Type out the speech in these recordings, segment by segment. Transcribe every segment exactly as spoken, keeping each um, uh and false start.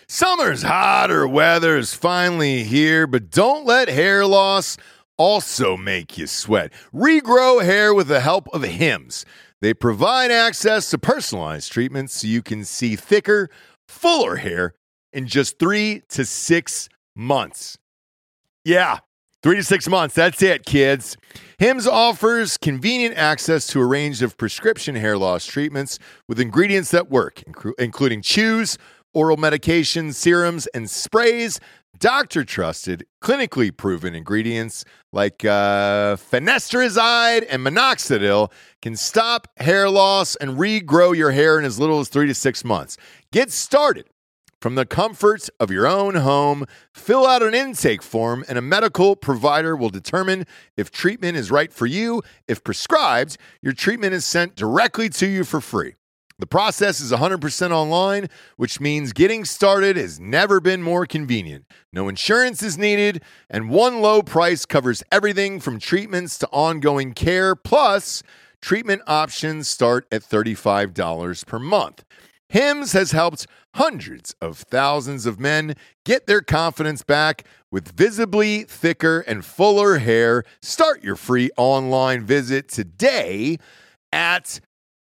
Summer's hotter weather is finally here, but don't let hair loss also make you sweat. Regrow hair with the help of Hims. They provide access to personalized treatments so you can see thicker, fuller hair in just three to six months. Yeah, three to six months. That's it, kids. Hims offers convenient access to a range of prescription hair loss treatments with ingredients that work, including chews, oral medications, serums, and sprays. Doctor-trusted, clinically proven ingredients like uh, finasteride and minoxidil can stop hair loss and regrow your hair in as little as three to six months. Get started from the comfort of your own home. Fill out an intake form, and a medical provider will determine if treatment is right for you. If prescribed, your treatment is sent directly to you for free. The process is one hundred percent online, which means getting started has never been more convenient. No insurance is needed, and one low price covers everything from treatments to ongoing care. Plus, treatment options start at thirty-five dollars per month. Hims has helped hundreds of thousands of men get their confidence back with visibly thicker and fuller hair. Start your free online visit today at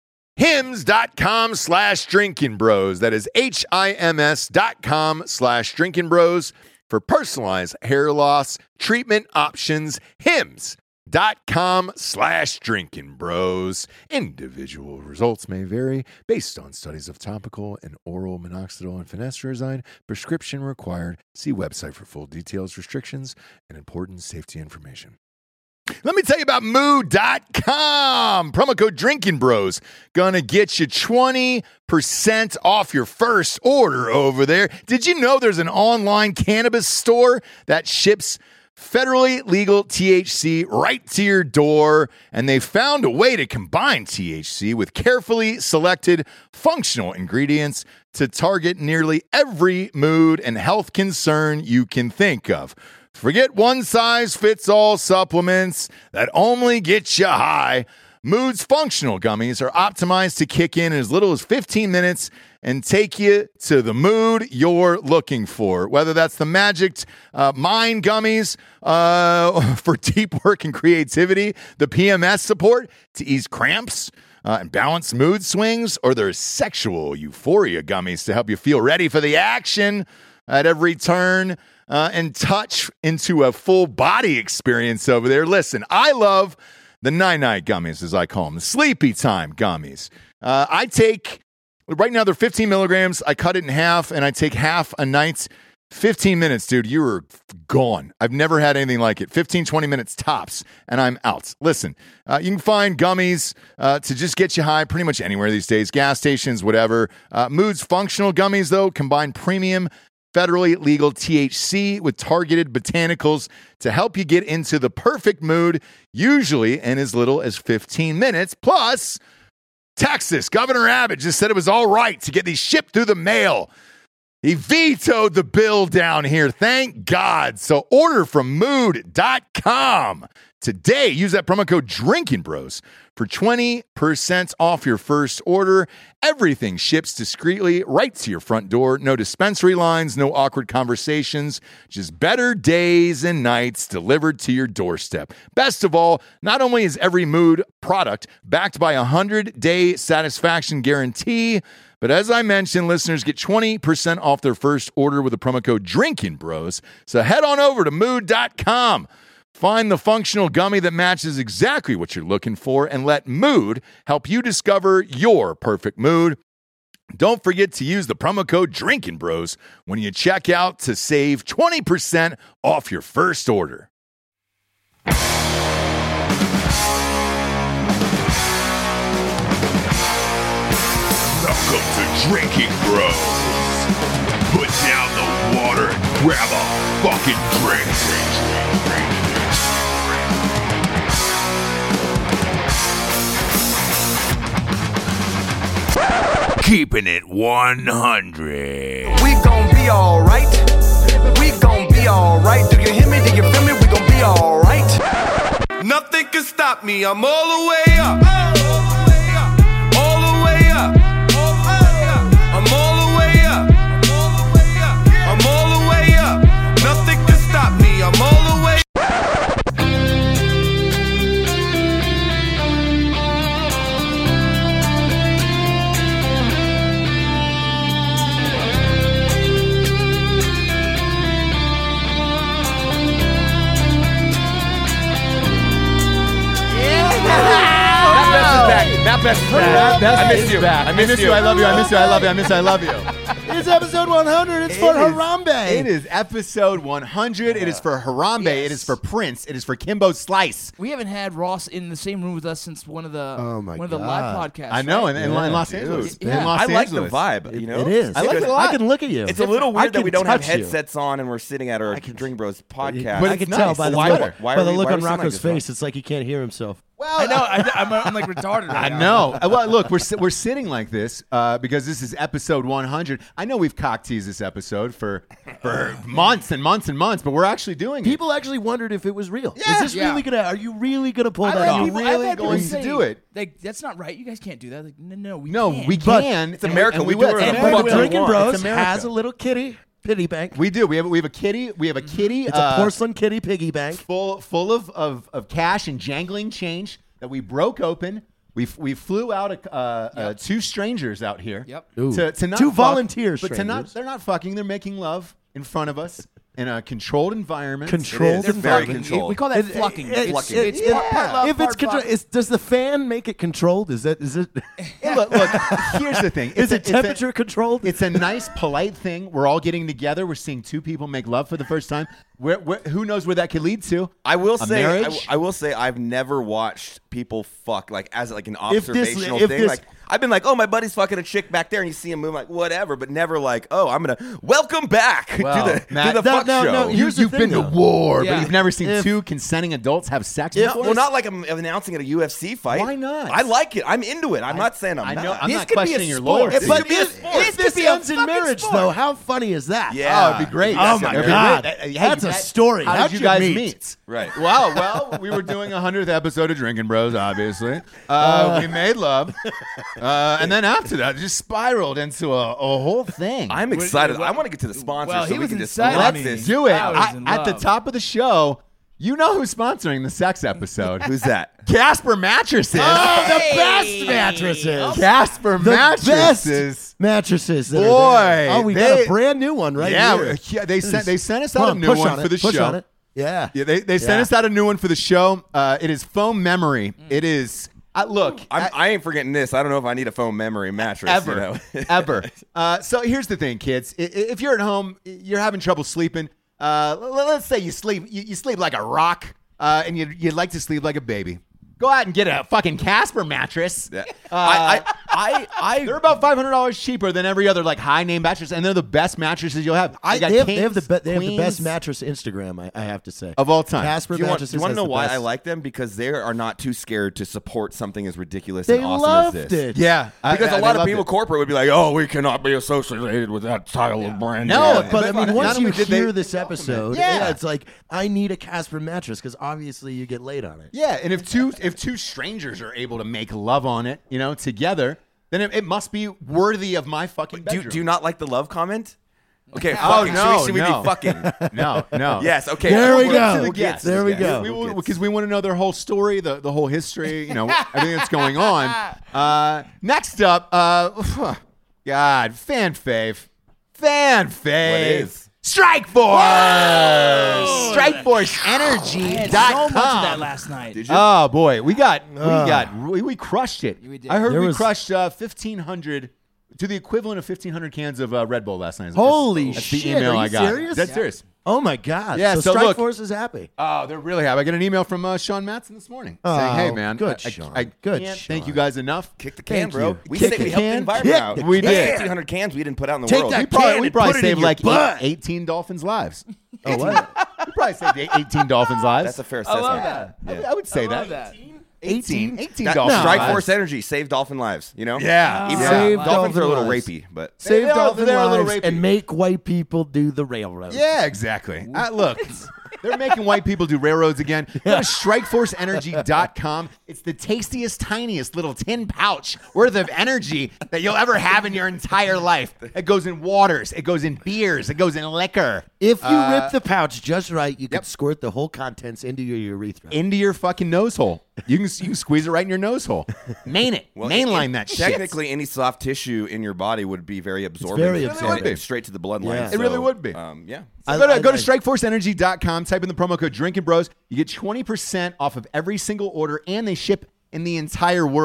Hims.com slash drinking bros. That is H I M S dot com slash drinking bros for personalized hair loss treatment options. Hims.com slash drinking bros. Individual results may vary based on studies of topical and oral minoxidil and finasteride. Prescription required. See website for full details, restrictions, and important safety information. Let me tell you about mood dot com. Promo code Drinking Bros. Gonna get you twenty percent off your first order over there. Did you know there's an online cannabis store that ships federally legal T H C right to your door? And they found a way to combine T H C with carefully selected functional ingredients to target nearly every mood and health concern you can think of. Forget one-size-fits-all supplements that only get you high. Mood's functional gummies are optimized to kick in in as little as fifteen minutes and take you to the mood you're looking for. Whether that's the Magic uh, Mind gummies uh, for deep work and creativity, the P M S support to ease cramps uh, and balance mood swings, or their sexual euphoria gummies to help you feel ready for the action at every turn. Uh, and touch into a full body experience over there. Listen, I love the night-night gummies, as I call them, the sleepy time gummies. Uh, I take, right now they're fifteen milligrams. I cut it in half, and I take half a night. fifteen minutes, dude, you were gone. I've never had anything like it. fifteen, twenty minutes tops, and I'm out. Listen, uh, you can find gummies uh, to just get you high pretty much anywhere these days, gas stations, whatever. Uh, Mood's functional gummies, though, combine premium federally legal T H C with targeted botanicals to help you get into the perfect mood, usually in as little as fifteen minutes. Plus, Texas, Governor Abbott just said it was all right to get these shipped through the mail. He vetoed the bill down here. Thank God. So order from mood dot com today. Use that promo code Drinking Bros for twenty percent off your first order. Everything ships discreetly right to your front door. No dispensary lines, no awkward conversations, just better days and nights delivered to your doorstep. Best of all, not only is every Mood product backed by a hundred-day satisfaction guarantee, but as I mentioned, listeners get twenty percent off their first order with the promo code Drinking Bros. So head on over to mood dot com. Find the functional gummy that matches exactly what you're looking for, and let Mood help you discover your perfect mood. Don't forget to use the promo code Drinking Bros when you check out to save twenty percent off your first order. Welcome to Drinking Bros. Put down the water and grab a fucking drink. Keeping it one hundred. We gon' be alright. We gon' be alright. Do you hear me? Do you feel me? We gon' be alright. Nothing can stop me. I'm all the way up. All the way up. I'm all the way up. best Harambe. friend. That's I miss you. back. I miss miss you. you. I love you. I miss you. I love you. I miss you. I love you. It's episode one hundred. It's for It is- Harambe. It is episode one hundred. It is for Harambe. It is for Prince. It is for Kimbo Slice. We haven't had Ross in the same room with us since one of the Oh my one of the God. live podcasts. I know, right? in, in, Yeah, in Los dude. Angeles. Yeah. In Los I like the Angeles. vibe, you know? It is. I like it a lot. I can look at you. It's a little I weird that can we don't have touch you. headsets on and we're sitting at our Drink Bros podcast. But I it's can tell nice. by the Why- look, why by are the we- look why are on we sitting like Rocco's this, face. It's like he can't hear himself. Well, I know. I, I'm, I'm like retarded. I Right now. know. Uh, Well, look, we're si- we're sitting like this uh, because this is episode one hundred. I know we've cock teased this episode for for months and months and months, but we're actually doing it. People actually wondered if it was real. Yeah. Is this Yeah. really gonna? Are you really gonna pull I've that had off? people- really I've had people going to say, do it? Like, that's not right. You guys can't do that. Like, no, no, we No, can't. we But can. it's America. And We will. do it It's in And America. the Fuck Drinking want. Bros It's America. has a little kitty piggy bank. We do. We have we have a kitty. We have a kitty. It's uh, a porcelain kitty piggy bank. full full of, of of cash and jangling change that we broke open. We we flew out a, uh, uh, two strangers out here. Yep. Ooh. To, to not Two fuck, volunteer but to not strangers. they're not fucking. They're making love in front of us in a controlled environment. Controlled They're very environment. controlled. We call that It- flucking. it- It's, it- it's it- part, part love, If it's part control, fuck. is, does the fan make it controlled? Is that is it? Hey, look, look. Here's the thing. Is It's a- it it's a- temperature controlled? It's a nice, polite thing. We're all getting together. We're seeing two people make love for the first time. Where, where, who knows where that could lead to? I will A say, I, marriage? I will say, I've never watched people fuck like as like an If this- observational if thing. this- like I've been like, oh, my buddy's fucking a chick back there, and you see him move, like whatever, but never like, oh, I'm gonna welcome back Well, to the Matt, to the no, fuck no, show. no, You, Here's the you've thing, been to though. war, Yeah. but you've never seen If- two consenting adults have sex Yeah, before? Well, not like I'm announcing at a U F C fight. Why not? I like it. I'm into it. I'm not saying I'm I not. know. I'm This not could be a questioning your sport. loyalty. This But could be a if, sport. if This this could be a ends in fucking marriage, sport. though, how funny is that? Yeah. Oh, it'd be great. Oh, my It'd be God. great. Hey, That's you a guys- story. How How'd did you you guys meet? meet? Right. Well, well, we were doing a hundredth episode of Drinking Bros. Obviously, uh, we made love, uh, and then after that, it just spiraled into a, a whole thing. I'm excited. I want to get to the sponsors Well, so he we was can just inside let on me. this. Do it I was I- in at the love. top of the show. You know who's sponsoring the sex episode? Who's that? Casper Mattresses. Oh, the best mattresses. Casper The Mattresses. best mattresses. that are Boy, there. Oh, we got they- a brand new one right yeah, here. yeah, they sent they sent us Come out on, a new push one on for it, the push show. on it. Yeah. Yeah, they they sent Yeah. us out a new one for the show. Uh, it is foam memory. It is. Uh, look, I'm, I- I ain't forgetting this. I don't know if I need a foam memory mattress. ever, You know? ever. Uh, so here's the thing, kids. I- i- If you're at home, you're having trouble sleeping. Uh, l- let's say you sleep, you, you sleep like a rock, uh, and you you'd like to sleep like a baby. Go out and get a fucking Casper mattress. Yeah. Uh, I, I, I, I, they're about five hundred dollars cheaper than every other like high name mattress, and they're the best mattresses you'll have. I, got they, have, they have the kings, be, they have the queens best mattress Instagram. I, I have to say of all time. Casper Do you want, mattresses. do you want to has know the why best. I like them? Because they are not too scared to support something as ridiculous They and awesome loved as this. it. Yeah, I- Because I- a they lot of loved people it. corporate would be like, oh, we cannot be associated with that style of brand. No, Yeah. But I But mean, not once you only did they- hear this episode, Yeah. yeah. it's like I need a Casper mattress because obviously you get laid on it. Yeah, and if two if two strangers are able to make love on it, you know, together, then it, it must be worthy of my fucking do, bedroom. do you not like the love comment? Okay, Oh, fucking. no, should we, should no. we be fucking? No, no. Yes, okay. There we We'll go. get to the We'll gets. There we Yes. go. We, We'll get- because we want to know their whole story, the, the whole history, you know, everything that's going on. Uh, next up, uh, God, fan fave. Fan fave. is? Strike Force! Strike Force I Energy had dot so much of that com. last night. Did you? Oh boy, we got we Uh. got we, we crushed it. We did. I heard There we was- crushed uh, fifteen hundred to the equivalent of fifteen hundred cans of uh, Red Bull last night. Holy That's shit, the email are you I got. serious? That's Yeah. serious. Oh my God! Yeah, so, so Strike look- Force is happy. Oh, they're really happy. I got an email from uh, Sean Matson this morning Oh, saying, "Hey man, good, I, Sean. I, I Good, can't Sean. thank you guys enough. Kick the can, Thank bro. you. We Kick think the we helped can. the environment Kick out. the We can. did. fifteen hundred cans we didn't put out in the Take world. that We probably, can we and probably put it in saved your like butt. eight, eighteen dolphins' lives. Oh what? We probably saved eight- eighteen dolphins' lives. That's a fair I assessment. love that. I, would- I would say I love that. that. eighteen, eighteen That- dolphins' Strike lives. Force Energy saved dolphin lives. You know. Yeah. Even Yeah. though Save dolphins are a little dolphin lives. rapey, but Save They are- dolphin they're a little lives rapey. and make white people do the railroad. Yeah, exactly. Uh, look, they're making white people do railroads again. Go to strike force energy dot com. It's the tastiest, tiniest little tin pouch worth of energy that you'll ever have in your entire life. It goes in waters. It goes in beers. It goes in liquor. If you Uh, rip the pouch just right, you yep. could squirt the whole contents into your urethra. Into your fucking nose hole. You can you can squeeze it right in your nose hole. Main it. Well, Mainline it- that shit. Technically, any soft tissue in your body would be very absorbent. very and- absorbent. and straight to the bloodline. Yeah. It really So, would be. Um, yeah. So I- go to, I- go to I- strike force energy dot com, type in the promo code Drinking Bros. You get twenty percent off of every single order, and they ship in the entire world.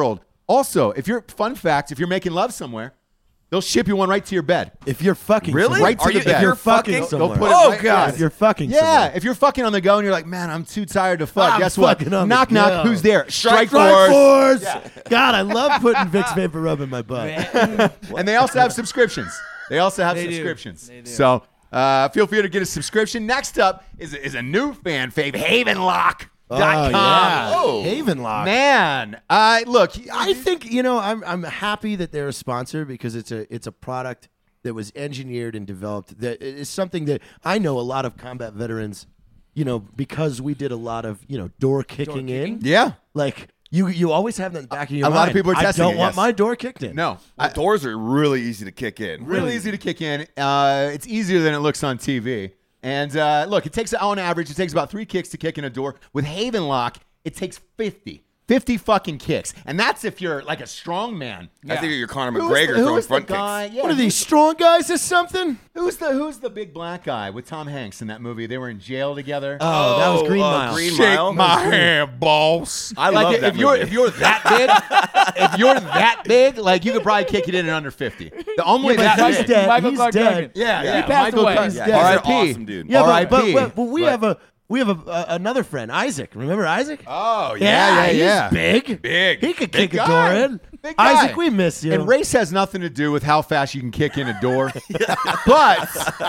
Also, if you're fun fact, if you're making love somewhere, they'll ship you one right to your bed. If you're fucking Really? somewhere. Right to Are the you, bed. if you're fucking fucking, somewhere. They'll put it oh right- god, If you're fucking Yeah, somewhere. if you're fucking on the go and you're like, man, I'm too tired to fuck. I'm Guess what? fucking on the Knock, knock. go. Who's there? Strike, Strike Force. Force. God, I love putting Vicks Vapor Rub in my butt. And they also have subscriptions. They also have They do. subscriptions. They do. So uh, feel free to get a subscription. Next up is, is a new fan fave, Haven Lock dot com. yeah. Oh, Havenlock. man. Uh, look, I think you know I'm I'm happy that they're a sponsor because it's a it's a product that was engineered and developed that is something that I know a lot of combat veterans, you know, because we did a lot of you know door kicking, in. yeah. Like you you always have that in the back of your A mind. lot of people are testing I don't it, want yes. my door kicked in. No. the doors are really easy to kick in. Really easy to kick in. Uh, it's easier than it looks on T V. And uh, look, it takes, on average, it takes about three kicks to kick in a door. With Haven Lock, it takes fifty. fifty fucking kicks. And that's if you're like a strong man. I think you're Conor Who's McGregor the, throwing who's the front guy? kicks. Yeah, What are these strong guys or something? Who's the Who's the big black guy with Tom Hanks in that movie? They were in jail together. Oh, that was Green uh, Mile. Green Shake Mile. my hand, boss. I love like it. that If you're movie. if you're that big, if you're that big, like you could probably kick it in in under fifty. The only but that he's big. dead. Michael he's Clark dead. Duncan. Yeah, yeah. He passed Michael away. Clark- He's Yeah, dead. he's R I an P. awesome dude. Yeah, R I but, but, P. but, but we But- have a we have a, a another friend, Isaac. Remember Isaac? Oh yeah, yeah, he's yeah. big. Big. He could Big kick guy. a door in. Big guy. Isaac, we miss you. And race has nothing to do with how fast you can kick in a door. But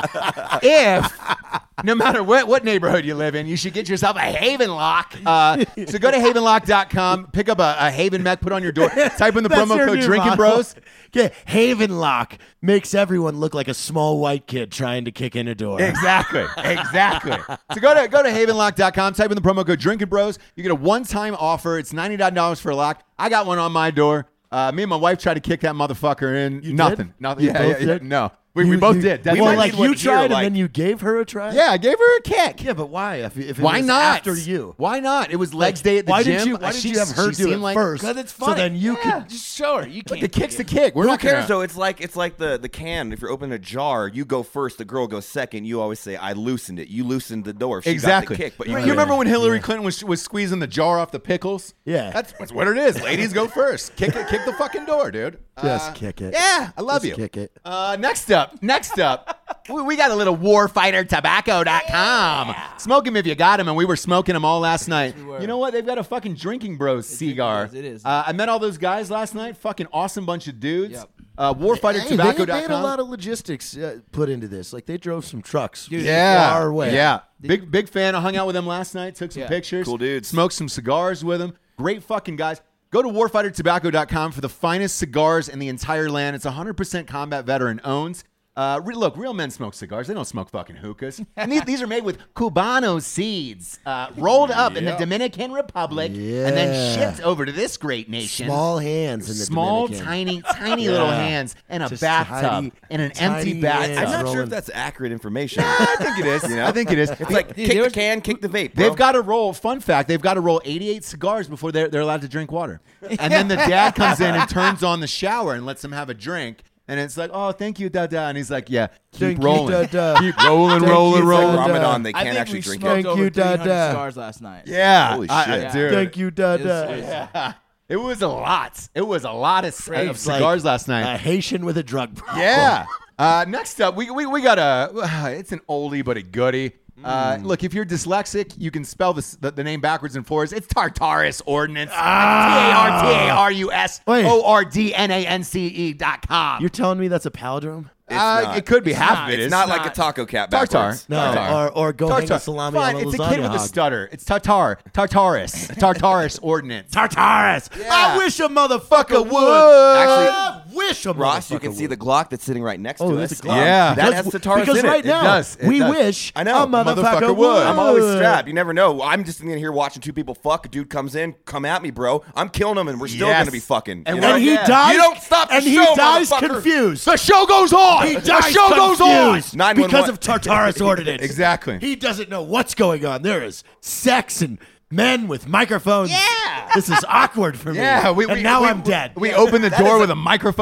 if, no matter what, what neighborhood you live in, you should get yourself a Haven Lock. Uh, so go to haven lock dot com, pick up a, a Haven mech, put on your door, type in the That's promo your code new Drinking model. Bros. Yeah, Haven Lock makes everyone look like a small white kid trying to kick in a door. Exactly. Exactly. So go to go to haven lock dot com, type in the promo code Drinking Bros. You get a one-time offer. It's ninety-nine dollars for a lock. I got one on my door. Uh, me and my wife tried to kick that motherfucker in. You Nothing. did? Nothing. You Yeah, both yeah, yeah. did? No. We, You- we both you- did. Well, That's why- like need one you here, tried and like- then you gave her a try. yeah, I gave her a kick. Yeah, but why? If, if it Why was not? after you? Why not? It was legs day at the why gym. did you? Why Uh, did she- you have her she do it seemed like, first? Because it's So funny. then you Yeah, could. just show her. You can't. The kick kick's the it. kick. We're Who not cares gonna, though? It's like it's like the the can. If you're opening a jar, you go first. The girl goes second. You always say, "I loosened it." You loosened the door. If she Exactly. Got the kick, but you, you, you remember when Hillary Yeah. Clinton was was squeezing the jar off the pickles? Yeah. That's, that's what it is. Ladies go first. Kick it. Kick the fucking door, dude. Just Uh, kick it. Yeah, I love Just you. kick it. Uh, next up, next up, we, we got a little warfighter tobacco dot com. Smoke them if you got them, and we were smoking them all last night. we were. You know what? They've got a fucking Drinking Bros cigar. is, it is. Uh, I met all those guys last night. Fucking awesome bunch of dudes. Yep. Uh, warfighter Hey, they, tobacco they dot had a com. lot of logistics uh, put into this. Like they drove some trucks. Yeah, far away. yeah. Big big fan. I hung out with them last night. Took some Yeah. pictures. Cool dudes. Smoked some cigars with them. Great fucking guys. Go to warfighter tobacco dot com for the finest cigars in the entire land. It's one hundred percent combat veteran owned. Uh, re- look, real men smoke cigars. They don't smoke fucking hookahs. And these, these are made with Cubano seeds, uh, rolled up in the Dominican Republic, and then Yeah. shipped over to this great nation. Small hands in the Small, Dominican. tiny, tiny Yeah. little hands and a Just bathtub tiny- and an tiny empty hands. bathtub. I'm not sure rolling. if that's accurate information. I think it is. You know? I think it is. It's like Dude, kick there the was- can, kick the vape. Bro. They've got to roll. Fun fact: they've got to roll eighty-eight cigars before they're they're allowed to drink water. And then the dad comes in and turns on the shower and lets them have a drink. And it's like, oh, thank you, da da. And he's like, yeah, keep Thank you, rolling, da-da. keep rolling, Thank rolling, you, It's like rolling. da-da. Ramadan. They I can't think actually we drink smoked it. Thank over you, three hundred Dada. cigars last night. Yeah, Holy I- shit. I- dude. Thank you, Dada. It's- it's- It was a lot. It was a lot of, of It's like cigars last night. A Haitian with a drug problem. Yeah. Uh, next up, we, we, we got a, it's an oldie but a goodie. Uh, Mm. look, if you're dyslexic, you can spell this, the, the name backwards and forwards. It's Tartarus Ordnance. Ah. T A R T A R U S Wait. O R D N A N C E dot com. You're telling me that's a palindrome? It's Uh, not. it could be. Half of it It's is. not like a taco cat Tartar. backwards. No, Tartar. or or go hang Tartar. a salami Fine, on a it's a lasagna kid with a hog. stutter. It's Tartar. Tartarus. Tartarus Ordnance. Tartarus. Yeah. I wish a motherfucker would. would. Actually, I wish a Ross, you motherfucker can see the would. Glock that's sitting right next Oh, to that's us. a Glock. Yeah. That Because- has Tartarus because in it. right It now does. It we does. wish I know. a motherfucker, Motherfucker would. would. I'm always strapped. You never know. I'm just in here watching two people fuck. A dude comes in, come at me, bro. I'm killing him, and we're still Yes. gonna be fucking. And you know? And he Yeah. dies. You don't stop the and he show, dies motherfucker. confused. The show goes on. He the dies show goes on. confused nine one one. because of Tartarus Ordinance. Exactly. He doesn't know what's going on. There is sex and men with microphones. Yeah. This is awkward for me. Yeah, we, and we, now we- I'm dead. We open the That door is with a- a microphone.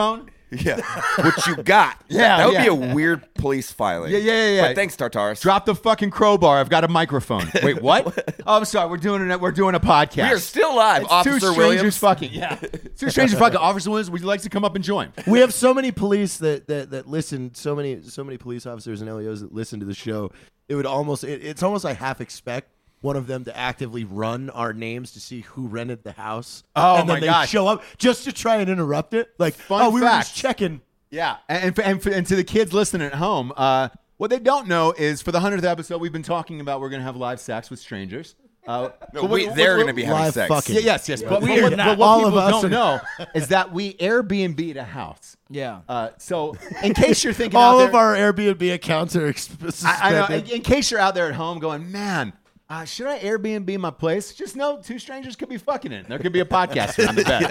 Yeah. What you got? Yeah, That would yeah. be a weird police filing. Yeah, yeah, yeah, yeah. But thanks, Tartaris. Drop the fucking crowbar. I've got a microphone. Wait, what? Oh, I'm sorry. We're doing it. We're doing a podcast. We are still live, It's Officer two strangers Williams. fucking. Yeah. Two strangers fucking. Officer Williams, would you like to come up and join? We have so many police that, that that listen. So many so many police officers and L E Os that listen to the show. It would almost. It, it's almost like half expect one of them to actively run our names to see who rented the house. Oh, and then my they gosh. show up just to try and interrupt it. Like, Fun oh, we were fact. just checking. Yeah, and and, for, and, for, and to the kids listening at home, uh, what they don't know is for the hundredth episode, we've been talking about we're going to have live sex with strangers. Uh, No, but we, what- they're what- going to be having live sex. fucking. Yeah, yes, yes. But, we but are what, not. but what All people of us don't are- know is that we Airbnb'd a house. Yeah. Uh, so in case you're thinking All out of there, our Airbnb accounts are exp- I, I know, suspended. in, in case you're out there at home going, man, uh, should I Airbnb my place? Just know two strangers could be fucking it. There could be a podcast in the bed.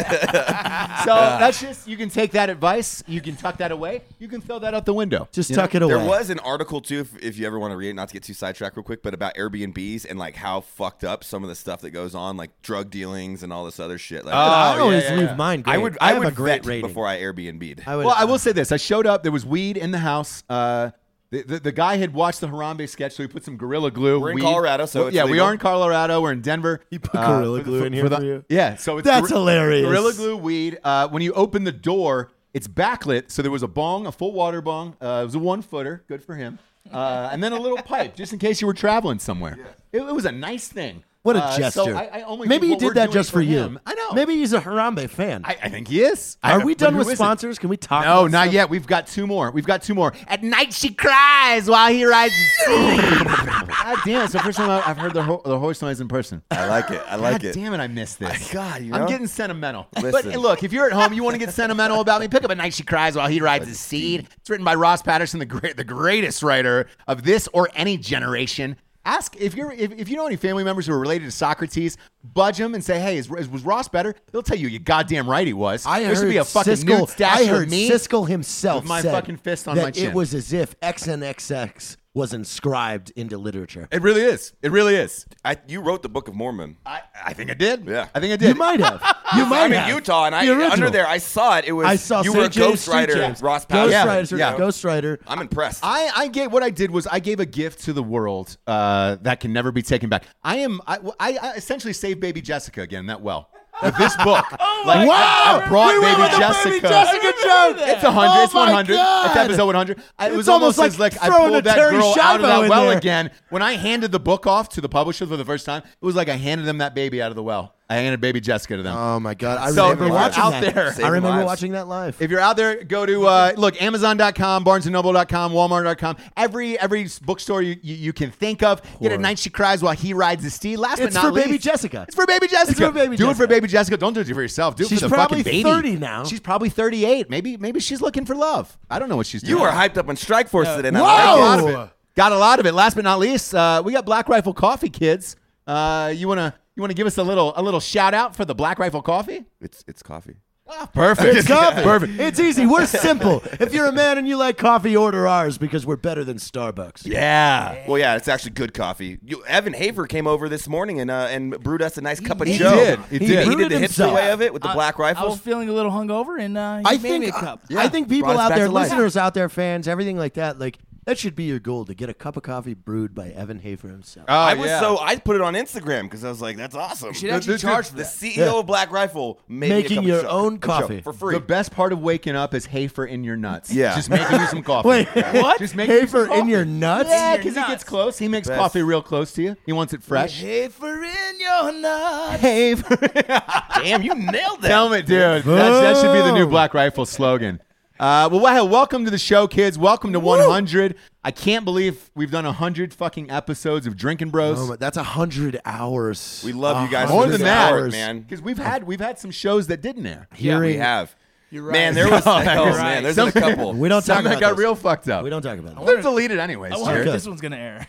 So that's just, you can take that advice. You can tuck that away. You can throw that out the window. Just You tuck know? it away. There was an article too, if, if you ever want to read it, not to get too sidetracked real quick, but about Airbnbs and like how fucked up some of the stuff that goes on, like drug dealings and all this other shit. Like, I Oh, always yeah, yeah, leave yeah. mine. Great. I would, I I have would a great vet rating. before I Airbnb'd. I would, Well, I will say this. I showed up. There was weed in the house. Uh, the, the, the guy had watched the Harambe sketch, so he put some Gorilla Glue. We're in weed. Colorado, so Well, it's yeah, we legal. are in Colorado. We're in Denver. You put Gorilla Glue in here for you? Yeah, so it's That's Gor- hilarious. Gorilla Glue weed. Uh, when you open the door, it's backlit, so there was a bong, a full water bong. Uh, it was a one footer, good for him, uh, and then a little pipe, just in case you were traveling somewhere. It, it was a nice thing. What a Uh, gesture. So I, I only Maybe think he what did we're that doing just for you. him- I know. Maybe he's a Harambe fan. I, I think he is. Are I- we but done who with isn't? sponsors? Can we talk? No, about not stuff? yet. We've got two more. We've got two more. At night she cries while he rides the steed. God damn, it's the first time I've heard the, ho- the horse noise in person. I like it. I like God it. damn it, I missed this. God, you I'm know? getting sentimental. But Listen. hey, look, if you're at home, you want to get sentimental about me, pick up A Night She Cries While He Rides His Steed. It's written by Ross Patterson, the great, the greatest writer of this or any generation. Ask if you're if, if you know any family members who are related to Socrates, budge them and say, hey, is, is, was Ross better? They'll tell you, you goddamn right he was. I there heard should be a fucking Siskel, nude statue I heard of me. Siskel himself with my said fucking fist on that my chin. it was as if X N X X was inscribed into literature. It really is. It really is. I, you wrote the Book of Mormon. I, I think I did. Yeah. I think I did. You might have. You might I'm in have. Utah, and I The original. under there, I saw it. It was I saw you Saint were a James Street ghostwriter, James. Ross Patterson. Ghostwriter. Yeah. Ghostwriter. I'm impressed. I, I gave what I did was I gave a gift to the world uh, that can never be taken back. I am I, I, I essentially saved baby Jessica again that well. With this book, like Wow! I, I brought We went baby with the Jessica. Baby Jessica joke. It's a hundred. Oh it's my one hundred. God. It's episode one hundred. I- It It's was almost, almost like, like I throwing pulled a that Terry girl out of Schiavo that in well there. again. When I handed the book off to the publisher for the first time, it was like I handed them that baby out of the well. I handed baby Jessica to them. Oh my God! I So remember if you're watching out that. there- I Saving remember lives. watching that live. If you're out there, go to uh, look Amazon dot com, Barnes and Noble dot com, Walmart dot com. Every every bookstore you, you, you can think of. Get A Night She Cries While He Rides the Steed. Last It's but not for least, baby Jessica. It's for baby Jessica. It's for baby do it Jessica. for baby Jessica. Don't do it for yourself. Do it She's for the probably fucking baby. thirty now. She's probably thirty-eight. Maybe maybe she's looking for love. I don't know what she's doing. you were hyped up on Strike Force today. and I Whoa! like Got a it. lot of it. Got a lot of it. Last but not least, uh, we got Black Rifle Coffee, kids. Uh, you wanna you wanna give us a little a little shout out for the Black Rifle Coffee? It's it's coffee. Perfect. It's coffee. Perfect. It's easy. We're simple. If you're a man and you like coffee, order ours because we're better than Starbucks. Yeah. Well, yeah, it's actually good coffee. You, Evan Hafer came over this morning and uh, and brewed us a nice cup of He Joe. did. He He, did. he brewed did the it hipster himself. way of it with the I- Black I Rifle. was feeling a little hungover, and uh, he I made think me a cup. I think people Brought us out back there, to life. listeners out there, fans, everything like that, like that should be your goal to get a cup of coffee brewed by Evan Hafer himself. Oh, I was yeah. so I put it on Instagram because I was like, "That's awesome." You should actually The- the- charge for the that. C E O of Black Rifle made me a Making cup of your Joe- own of Joe coffee. for free. The best part of waking up is Hafer in your nuts. Yeah. Just making you some coffee. Wait, what? Just making you some Hafer in coffee. your nuts? Yeah, In your because he nuts. gets close. He makes Best. coffee real close to you. He wants it fresh. Hey, for in your nuts. Hafer. Damn, you nailed that. Tell me, dude. That, that should be the new Black Rifle slogan. Uh, well, wow, welcome to the show, kids. Welcome to one hundred. I can't believe we've done one hundred fucking episodes of Drinking Bros. Oh, my- that's a hundred hours. We love you guys More for than the that, support, man. Because we've had we've had some shows that didn't air. Yeah, we Hearing- have. You're right. Man, there was No, oh, you're man, there's Some- a couple. We don't talk Some that about got those. real fucked up. We don't talk about that. They're deleted anyways. I wonder Jared. if this one's gonna air.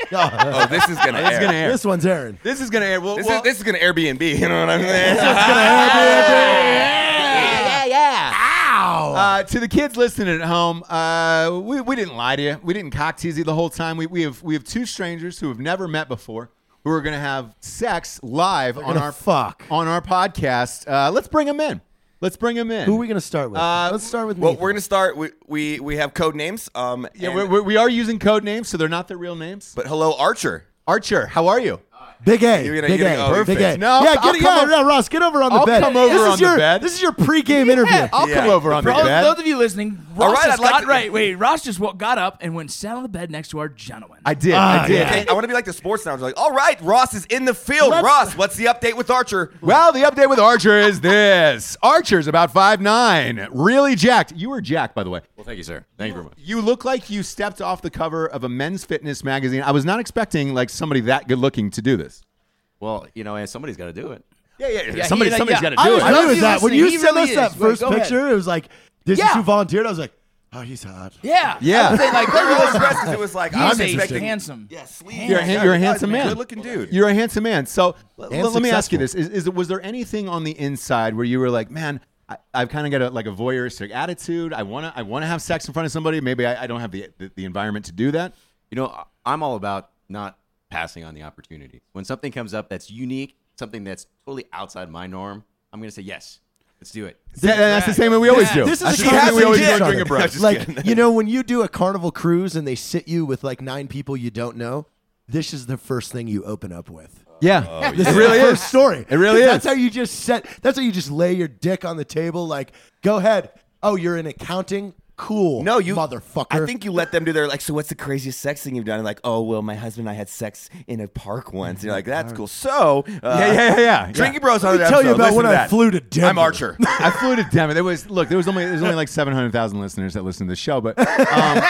Oh, this is gonna It's air. gonna air. This one's Aaron. This is gonna air. Well, This, well, is, this is gonna Airbnb. You know what I'm saying? yeah, yeah, yeah. Ow! Uh, to the kids listening at home, uh, we, we didn't lie to you. We didn't cock tease you the whole time. We, we have we have two strangers who have never met before who are going to have sex live on gonna our fuck. on our podcast. Uh, let's bring them in. Let's bring him in. Who are we gonna start with? Uh, Let's start with. Well, Nathan. we're gonna start. We we, we have code names. Um, Yeah, and- we're, we're, we are using code names, so they're not their real names. but hello, Archer. Archer, how are you? Big A. You're gonna- Big you're A. gonna- oh, Big perfect. A. No, yeah, I'll get, come yeah, over- yeah, Ross, get over on the I'll bed. come over this on is the your, bed. This is your pregame interview. I'll Yeah. come over on For the all bed. those of you listening, Ross right, just I'd like got to- right. Wait, Ross just wo- got up and went and sat on the bed next to our gentleman. I did. Ah, I did. yeah. Okay, I want to be like the sports announcers. Like, all right, Ross is in the field. Let's- Ross, what's the update with Archer? Well, the update with Archer is this. Archer's about five nine, really jacked. You were jacked, by the way. Well, thank you, sir. Thank you very much. You look like you stepped off the cover of a men's fitness magazine. I was not expecting like somebody that good looking to do this. Well, you know, somebody's got to do it. Yeah, yeah. Yeah, somebody, he- somebody's yeah. got to I do agree it. love with you that. When listening. you He sent really us that is. Wait, first go ahead. picture, it was like, this Yeah. is who volunteered. I was like, oh, he's hot. Yeah. Yeah. I would say, like, They were all he's impressed 'cause it was like, I'm a expecting. handsome. Yeah, sleeve. You're a, han- you're a handsome man. Good looking dude. You're a handsome man. So l- And let me ask you successful. this: is, is was there anything on the inside where you were like, man, I, I've kind of got a, like a voyeuristic attitude. I wanna I wanna have sex in front of somebody. Maybe I, I don't have the, the the environment to do that. You know, I- I'm all about not passing on the opportunity. When something comes up that's unique, something that's totally outside my norm, I'm going to say, yes, let's do it. Yeah, that's the same way we always do. This is That's a the same way we always do on conversation Drinking Bros. Just Like, kidding. you know, when you do a carnival cruise and they sit you with like nine people you don't know, this is the first thing you open up with. Yeah, This it is really the is. first story. It really That's is. how you just set. That's how you just lay your dick on the table. Like, go ahead. Oh, you're in accounting. Cool. No, you motherfucker. I think you let them do their like. So, what's the craziest sex thing you've done? And like, oh well, my husband and I had sex in a park once. And you're like, that's cool. So, uh, Yeah, yeah, yeah, yeah. Drinking yeah. Bros. Let on me the tell you episode. about Listen when to I that. flew to Denver. I'm Archer. I flew to Denver. There was look. There was only there's only like seven hundred thousand listeners that listen to the show, but um,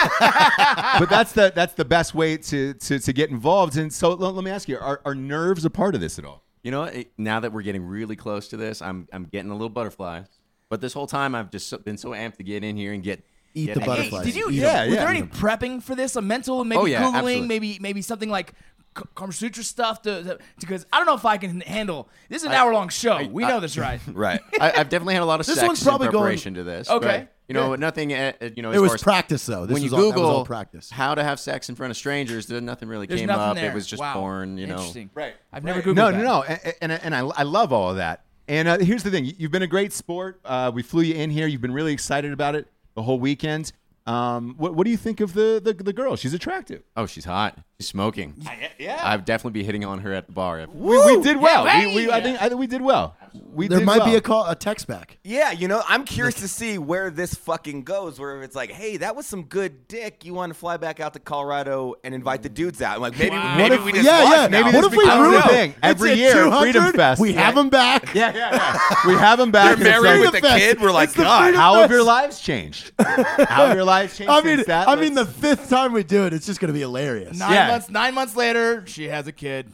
but that's the that's the best way to to, to get involved. And so let, let me ask you: are, are nerves a part of this at all? You know, it, now that we're getting really close to this, I'm I'm getting a little butterflies. But this whole time, I've just so- been so amped to get in here and get Eat get the it. Hey, butterflies. did you? Eat Yeah, Was yeah. there any prepping for this? A mental, maybe Oh, yeah, googling, absolutely. maybe maybe something like K- Kama Sutra stuff. To, to- because I don't know if I can handle. This is an hour long show. we know this, right? Right. I, I've definitely had a lot of This sex one's in probably going- preparation to this. Okay. but, you know, nothing. Uh, uh, you know, as It was far as practice though. This when you was all, that Google was all practice. how to have sex in front of strangers, there nothing really There's came nothing up. there. It was just Wow. porn. You know, Interesting. Right. I've never googled No, that. no, no. And, and, and I, I love all of that. And uh, here's the thing: you've been a great sport. Uh, we flew you in here. You've been really excited about it the whole weekend. Um, what, what do you think of the, the the girl? She's attractive. oh, she's hot. She's smoking. Yeah. I'd definitely be hitting on her at the bar. We, we did well. Yeah, we, we, I think I think we did well. We There did might well. be a call, a text back. Yeah, you know, I'm curious to see where this fucking goes. Where it's like, hey, that was some good dick. You want to fly back out to Colorado and invite the dudes out? I'm like, maybe, Wow. maybe What if- we just yeah, watch yeah. now. Maybe What this if we becomes ruin a it? thing It's every at year? two hundred. Freedom Fest. We have them back. Yeah, yeah, yeah. We have them back. They're and it's married like, with the Fest. kid. We're like, It's the God. Freedom how have Fest. your lives changed? How have your lives changed I mean, since that? I mean, the Let's- fifth time we do it, it's just going to be hilarious. Nine Yeah. months. Nine months later, she has a kid.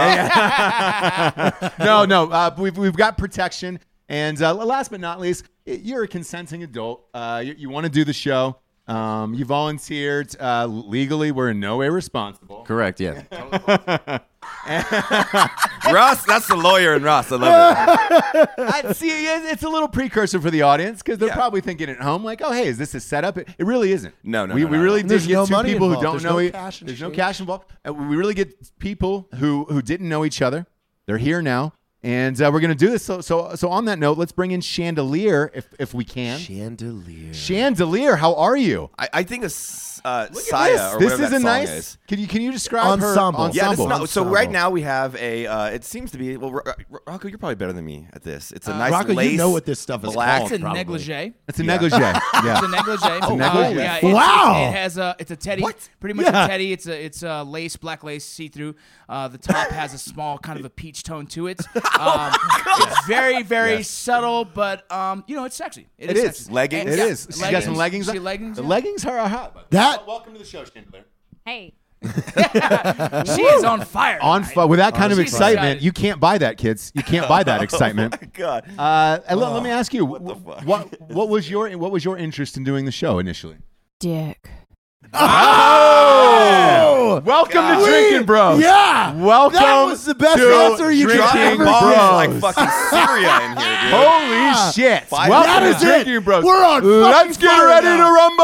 Yeah. no, no. Uh, we've we've got protection. And uh, last but not least, you're a consenting adult. Uh, you you want to do the show. Um, you volunteered uh, legally. We're in no way responsible. Correct. Yeah. Ross, that's the lawyer in Ross. I love it. I see. it- It's a little precursor for the audience because they're Yeah. probably thinking at home, like, "Oh, hey, is this a setup?" It, it really isn't. No, no, We, no, we no, really no. did There's get no two money people who involved. don't There's know. no e- cash in There's no exchange. cash involved. Uh, we really get people who who didn't know each other. They're here now, and uh, we're gonna do this. So so so on that note, let's bring in Chandelier if if we can. Chandelier. Chandelier, how are you? I, I think it's uh, Look at Saya this. or This whatever is that a song nice. is. Can you can you describe Ensemble. her ensemble? Yeah, this is not, so Ensemble. right now we have a. Uh, it seems to be well, Ro- Ro- Rocco. You're probably better than me at this. It's a nice Rocco, you lace. know what this stuff is black. called. It's a probably. negligee. It's a negligee. It's Yeah. a negligee. It's a negligee. yeah, it's, Wow. It's, it has a. It's a teddy. What? Pretty much Yeah. a teddy. It's a. It's a lace, black lace, see through. Uh, the top has a small kind of a peach tone to it. Um, it's very, very subtle, but um, you know, it's sexy. It is. is. Sexy. Leggings? And- It yeah, is. She's got some leggings. She on. leggings. The yeah. leggings are hot. That- Welcome to the show, Chandelier. Hey. She is on fire. On tonight. fu- with that kind of she's excitement, excited. you can't buy that, kids. You can't buy that excitement. Oh my God. Uh, and let, let me ask you, What the wh- fuck? what what was your what was your interest in doing the show initially? Dick. Oh, welcome to We- Drinking Bros. Yeah. Welcome. That was the best to answer you could Drinking ever Bombs give. Bros. like fucking Syria in here, dude. Holy shit! Five Welcome That to is it. Drinking Bros. We're on Let's fucking get fire ready now. to rumble.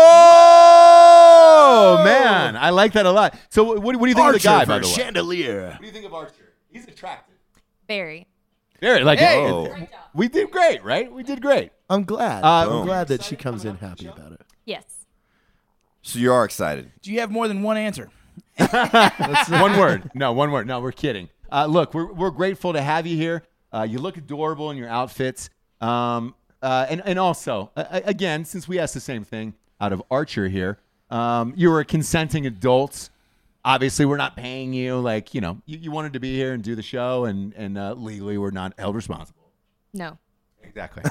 Man, I like that a lot. So, what, what do you think of the guy, by the way? Chandelier. What do you think of Archer? He's attractive. Very. Very like Hey. it- we did great, right? We did great. I'm glad. Uh, I'm glad that she comes in happy about it. Yes. So you are excited. Do you have more than one answer? One word. No, one word. No, we're kidding. Uh, look, we're we're grateful to have you here. Uh, you look adorable in your outfits. Um, uh, and and also, uh, again, since we asked the same thing out of Archer here, um, you were a consenting adult. Obviously, we're not paying you. Like, you know, you, you wanted to be here and do the show, and and uh, legally, we're not held responsible. No. Exactly.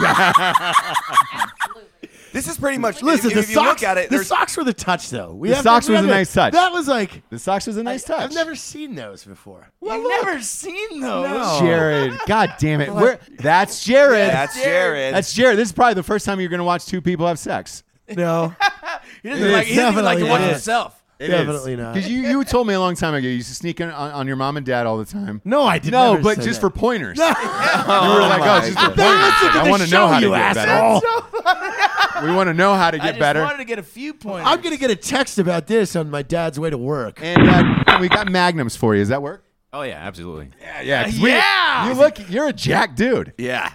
This is pretty much. Listen, if, the if you socks. look at it, the there's- socks were the touch, though. We The have- socks we was have a to- nice touch. That was like The socks was a nice touch. I've never seen those before. I've never seen those. No. Jared, God damn it. We're, that's Jared. That's Jared. That's Jared. This is probably the first time you're going to watch two people have sex. No, He doesn't like, he doesn't even like to definitely watch not. himself. definitely not. Because you, you told me a long time ago you used to sneak in on, on your mom and dad all the time. No, I did No, never but say just that. for pointers. No. You were like, oh, it's just for pointers. Like, I want to know how to you get asshole. better. We want to know how to I get just better. wanted to get a few points. I'm gonna get a text about this on my dad's way to work. And uh, we got magnums for you. Does that work? Oh yeah, absolutely. Yeah, yeah. 'cause we- Yeah! you look, you're a jack dude. yeah.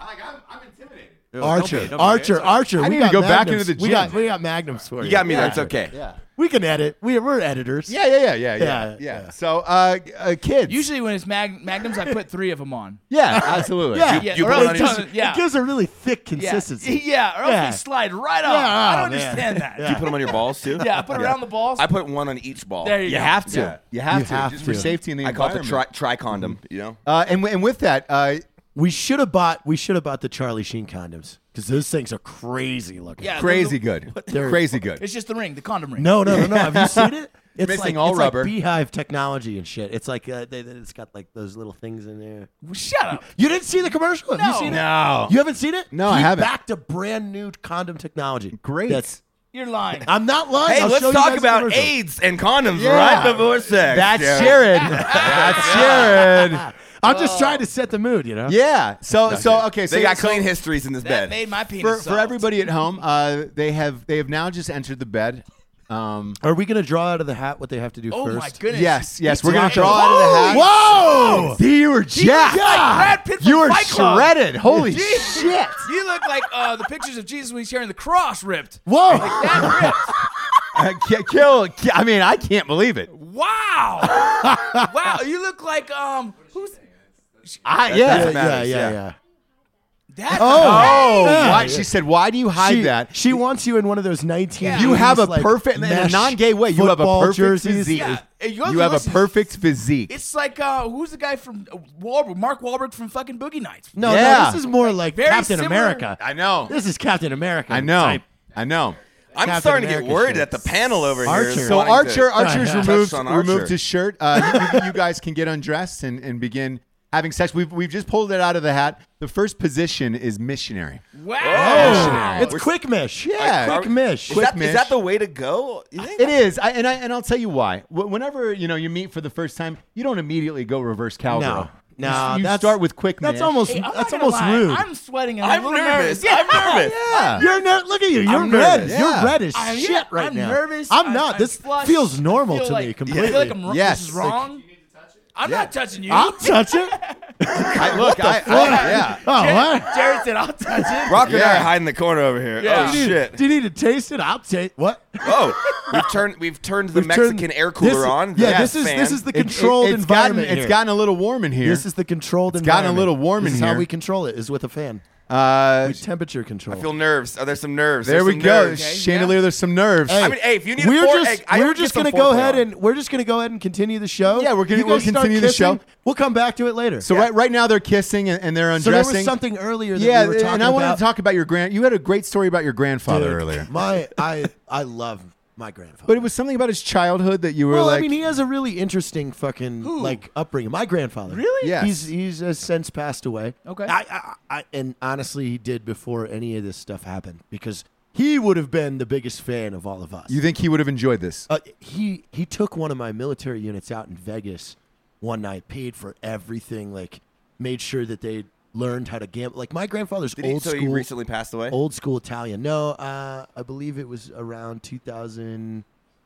Archer, Don't be, don't be. Archer, Archer. I we need to got go back magnums. into the We gym. got, we got magnums for you. You got me yeah. there. It's okay. Yeah. We can edit. We, we're editors. Yeah, yeah, yeah, yeah, yeah, Yeah, yeah. yeah. So, uh, uh, kids. Usually when it's mag- magnums, I put three of them on. Yeah, absolutely. Yeah. Yeah, you or put else it on it your- doesn't- yeah. It gives a really thick Yeah. consistency. Yeah, or else Yeah. they slide right off. Yeah, I oh, don't man. understand that. Do you put them on your balls too? Yeah, I put it around the balls. I put one on each ball. there you, You go. have to. Yeah. You have You to. have just to. for safety in the I call it the environment. tri, tri condom. You know. Uh, and, and with that, uh, We should have bought. We should have bought the Charlie Sheen condoms because those things are crazy looking. Yeah, crazy those- good. They're- Crazy good. It's just the ring, the condom ring. No, no, no, no. Have you seen it? It's Missing like, all it's rubber. like beehive technology and shit. It's like uh, they, they- it's got like those little things in there. Shut up. You didn't see the commercial? Have you No. seen it? No. You haven't seen it? No, I he haven't. Backed a brand new condom technology. Great. That's. You're lying. I'm not lying. Hey, I'll let's show you talk guys the about commercial. AIDS and condoms Yeah. right before sex. That's Jared. Jared. That's Jared. I'm just trying to set the mood, you know. Yeah. So, so okay. So They got so clean histories in this that bed. made my penis for, soft. for everybody at home. Uh, they have they have now just entered the bed. Um, Are we gonna draw out of the hat what they have to do Oh first? my goodness. yes, yes. He We're gonna took- draw out of the hat. Whoa! See, you were jacked. like Brad Pitt from You were Fight Club. shredded. Holy Jeez. shit. You look like uh, the pictures of Jesus when he's carrying the cross ripped. Whoa! That ripped. Uh, ki- kill. ki- I mean, I can't believe it. Wow. Wow. You look like um who's I, That's yeah. what yeah, matters, yeah, yeah. yeah. that? Oh, Yeah. why? She said, "Why do you hide she, that? She wants you in one of those nineteen. Yeah. You have a like, perfect, in a mesh non-gay way. You have a football perfect jerseys. physique. Yeah. Hey, you You have a listen- perfect physique. It's like uh who's the guy from uh, Wahlberg, Mark Wahlberg from fucking Boogie Nights. No, Yeah. no, this is more like Very Captain similar- America. I know. This is Captain America. I know. type. I know. I'm Captain starting to get America worried shit. at the panel over Archer. here. is So wanting Archer, to Archer's touch removed on removed Archer. his shirt. Uh, you, you guys can get undressed and, and begin having sex. We've we've just pulled it out of the hat. The first position is missionary. Wow. Oh, it's We're- quick mish. Yeah. quick mish. Is Quick that, is mish. that the way to go? You think? It is, I, and I and I'll tell you why. Wh- Whenever you know you meet for the first time, you don't immediately go reverse cowgirl. No, You- no, you that's- start with quick. That's mish. almost Hey, I'm not that's gonna almost lie. rude. I'm sweating. And I'm a little nervous. Yeah. I'm nervous. Yeah. You're ner- look at you. You're I'm red. nervous. You're Yeah. red as I'm- shit yeah, right I'm now. nervous. I'm I- not. I'm this flushed. feels normal I feel to like- me I completely. feel like I'm wrong. Yes. This is wrong. I'm not touching you. I'll touch it. I, look, I, I, yeah. Oh, Jared, what? Jared said, "I'll touch it." Rock and I Yeah. are hiding in the corner over here. Yeah. Oh Do you, shit! do you need to taste it? I'll taste. What? Oh, we've turned we've turned the We've turned- Mexican air cooler this- on. Yeah, the this is fan. this is the It- it- controlled it's gotten, environment. It's here. gotten a little warm in here. This is the controlled It's gotten a environment. little warm this in is how here. we control it. Is with a fan. uh, We temperature control. I feel nerves. Oh, there's some nerves. there There's we some go. nerves. Okay, Chandelier, yeah. there's some nerves. Hey, I mean, hey, if you need we're a fore- just hey, I we're would just get some gonna go foreplay ahead on. and we're just gonna go ahead and continue the show. Yeah, we're gonna- You we'll guys start continue the kissing. show. We'll come back to it later. So right right now they're kissing and, and they're So there undressing. was something earlier that yeah, we were talking and I wanted about. to talk about your grand. You had a great story about your grandfather Dude, earlier, My I I love my grandfather. but it was something about his childhood that you were well, like. I mean, he has a really interesting fucking like upbringing. My grandfather. Really? Yes. He's he's has since passed away. Okay. I, I, I and honestly, he did before any of this stuff happened because he would have been the biggest fan of all of us. you think he would have enjoyed this? Uh, he he took one of my military units out in Vegas one night, paid for everything, like made sure that they learned how to gamble. Like my grandfather's Did he, old so he school, recently passed away? old school Italian. No, uh, I believe it was around two thousand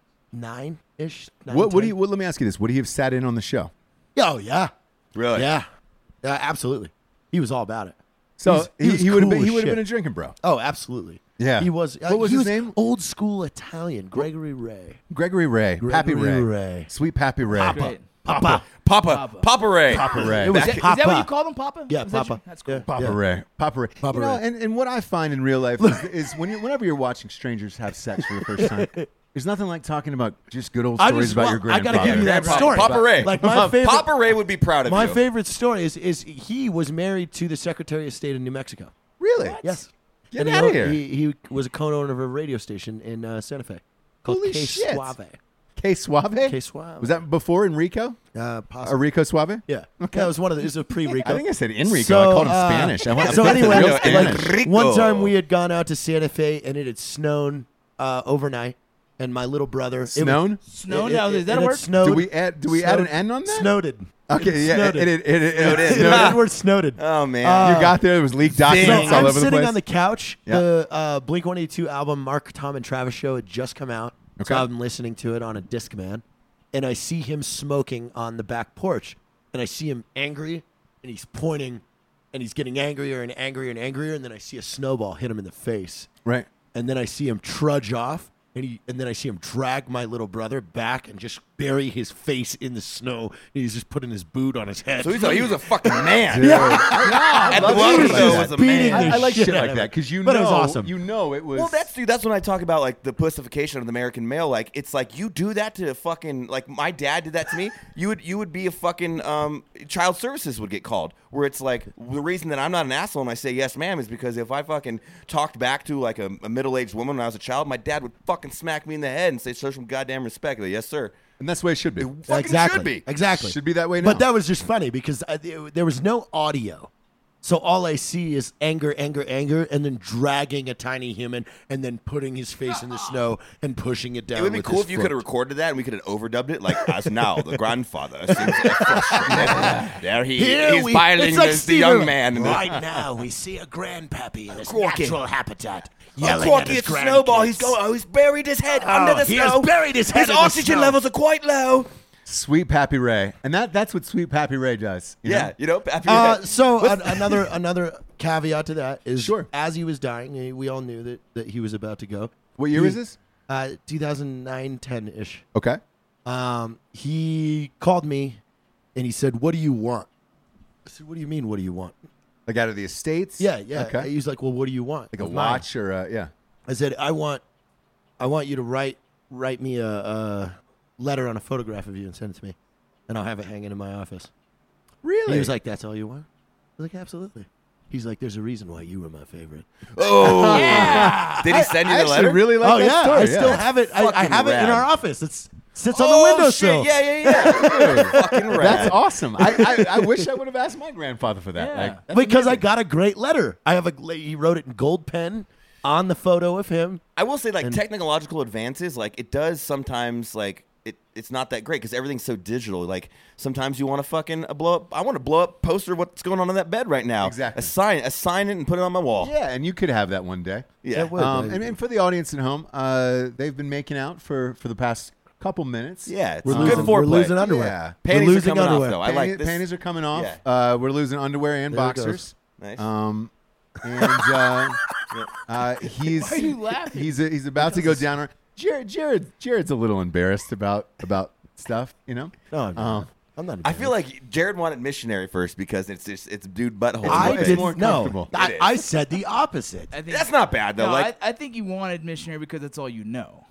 nine ish. what what do you? What, let me ask you this: would he have sat in on the show? Oh yeah, Really? yeah, yeah, absolutely. he was all about it. So He's- he, was he would have cool been he as would have shit. been a drinking bro. Oh, absolutely. Yeah. He was. Uh, What was he his was name? Old school Italian. Gregory Ray. Gregory Ray, Pappy Gregory Ray. Ray. Sweet Pappy Ray. Great. Papa. Papa, Papa Ray. Papa Ray. It was Is that, is Papa. that what you called him, Papa? Yeah, Is that Papa. your- That's cool. Yeah. Papa Yeah. Ray. Papa Ray. Papa you know, Ray. And, and what I find in real life is, is when you, whenever you're watching strangers have sex for the first time, there's nothing like talking about just good old I stories just about wa- your I grandfather. gotta give you that Grandpa- story. Papa Ray. Like my favorite. Papa Ray would be proud of My you. favorite story is is he was married to the Secretary of State of New Mexico. Really? Yes. Get And he outta owned- here. He, he was a co-owner of a radio station in uh, Santa Fe called Holy K shit. Suave. K Suave? K Suave. Was that before Enrico? Uh, possibly. Enrico Suave? Yeah. That was one of the. It was a pre-Rico. I think I said Enrico. So, I called him uh, Spanish. I want So to anyway, real like, Spanish. one time we had gone out to Santa Fe and it had snowed uh, overnight, and my little brother. it was- Snowed? Snowed? It, Yeah, it, is that it a had word? Snowed, Do we add- do we add an N on that? Snowed. Okay, yeah. Snowed. It, it, it, it, Snowed it, in. snowed. The word snowed. Oh man. Uh, You got there. There was leaked So documents all I'm over the sitting place. on the couch. Yeah. The uh, Blink one eighty-two album, Mark, Tom, and Travis show had just come out. Okay. So I'm listening to it on a Discman. And I see him smoking on the back porch. And I see him angry. And he's pointing. And he's getting angrier and angrier and angrier. And then I see a snowball hit him in the face. Right. And then I see him trudge off. And, he, and then I see him drag my little brother back and just bury his face in the snow. And he's just putting his boot on his head. So he's a, he was a fucking man. Dude. At the love water shit show like was that. a man. Beating I, I like shit shit out like of that it. because you But know, it was awesome. you know it was. Well, that's dude. That's when I talk about like the pussification of the American male. Like it's like you do that to fucking like my dad did that to me. You would you would be a fucking um, child services would get called. Where it's like the reason that I'm not an asshole and I say yes, ma'am, is because if I fucking talked back to like a, a middle aged woman when I was a child, my dad would fucking smack me in the head and say, "Show some goddamn respect." Like, yes, sir. and that's the way it should be. Fucking exactly. should be. Exactly. Should be that way now. But that was just funny because I, there was no audio. So all I see is anger, anger, anger, and then dragging a tiny human and then putting his face in the snow and pushing it down. It would be with cool his if you foot. could have recorded that and we could have overdubbed it, like as now the grandfather seems frustrated. There he Here he's we- piling it's like the, the Steve young Irwin. man. In the, Right now, we see a grandpappy in his Corky. natural habitat. Oh, Yelling Corky, at his it's a snowball. He's grandkids. going. Oh, he's buried his head Oh, under the he snow. has buried his head His in the oxygen snow. levels are quite low. Sweet Pappy Ray, and that that's what Sweet Pappy Ray does. you Yeah, know? you know. Pappy Uh, Ray. so an, another another caveat to that is, Sure. as he was dying, eh, we all knew that, that he was about to go. What year He- is this? Uh, two thousand nine, ten ish. Okay. Um, he called me, and he said, "What do you want?" I said, "What do you mean? What do you want?" Like out of the estates? Yeah, yeah. Okay. He was like, "Well, what do you want?" Like a of mine?" watch or uh, yeah. I said, "I want, I want you to write write me a, a letter on a photograph of you and send it to me, and I'll have it hanging in my office." Really? He was like, "That's all you want?" I was like, "Absolutely." He's like, "There's a reason why you were my favorite." Oh, did he send you I the actually letter? really like oh that yeah, story. I still yeah. have it. I, I fucking have it in rad. our office. It's sits on the Oh, windowsill. shit. Yeah, yeah, yeah. fucking rad. That's awesome. I, I, I wish I would have asked my grandfather for that. Yeah. Like, that's Because I amazing. got a great letter. I have a. He wrote it in gold pen on the photo of him. I will say, like And- technological advances, like it does sometimes, like it, it's not that great because everything's so digital. Like sometimes you want to fucking uh, blow up. I want to blow up poster of what's going on in that bed right now. Exactly. Assign, assign it and put it on my wall. Yeah, and you could have that one day. Yeah. It would. Um, I- and, and for the audience at home, uh, they've been making out for, for the past couple minutes. Yeah, it's We're good losing, foreplay. we're losing underwear. Yeah. Panties we're are losing coming underwear. off though. I Panty- like this. Panties are coming off. Yeah. Uh, we're losing underwear and There it goes. boxers. Nice. Um, and uh, uh, he's Why are you laughing? he's a, he's about to go down. our- Jared Jared Jared's a little embarrassed about about stuff, you know. No, I'm not. Um, I'm not. I feel like Jared wanted missionary first because it's just it's dude butthole. I it's didn't more know. comfortable. I, It is. I said the opposite. I think That's not bad though. No, like I, I think you wanted missionary because that's all you know.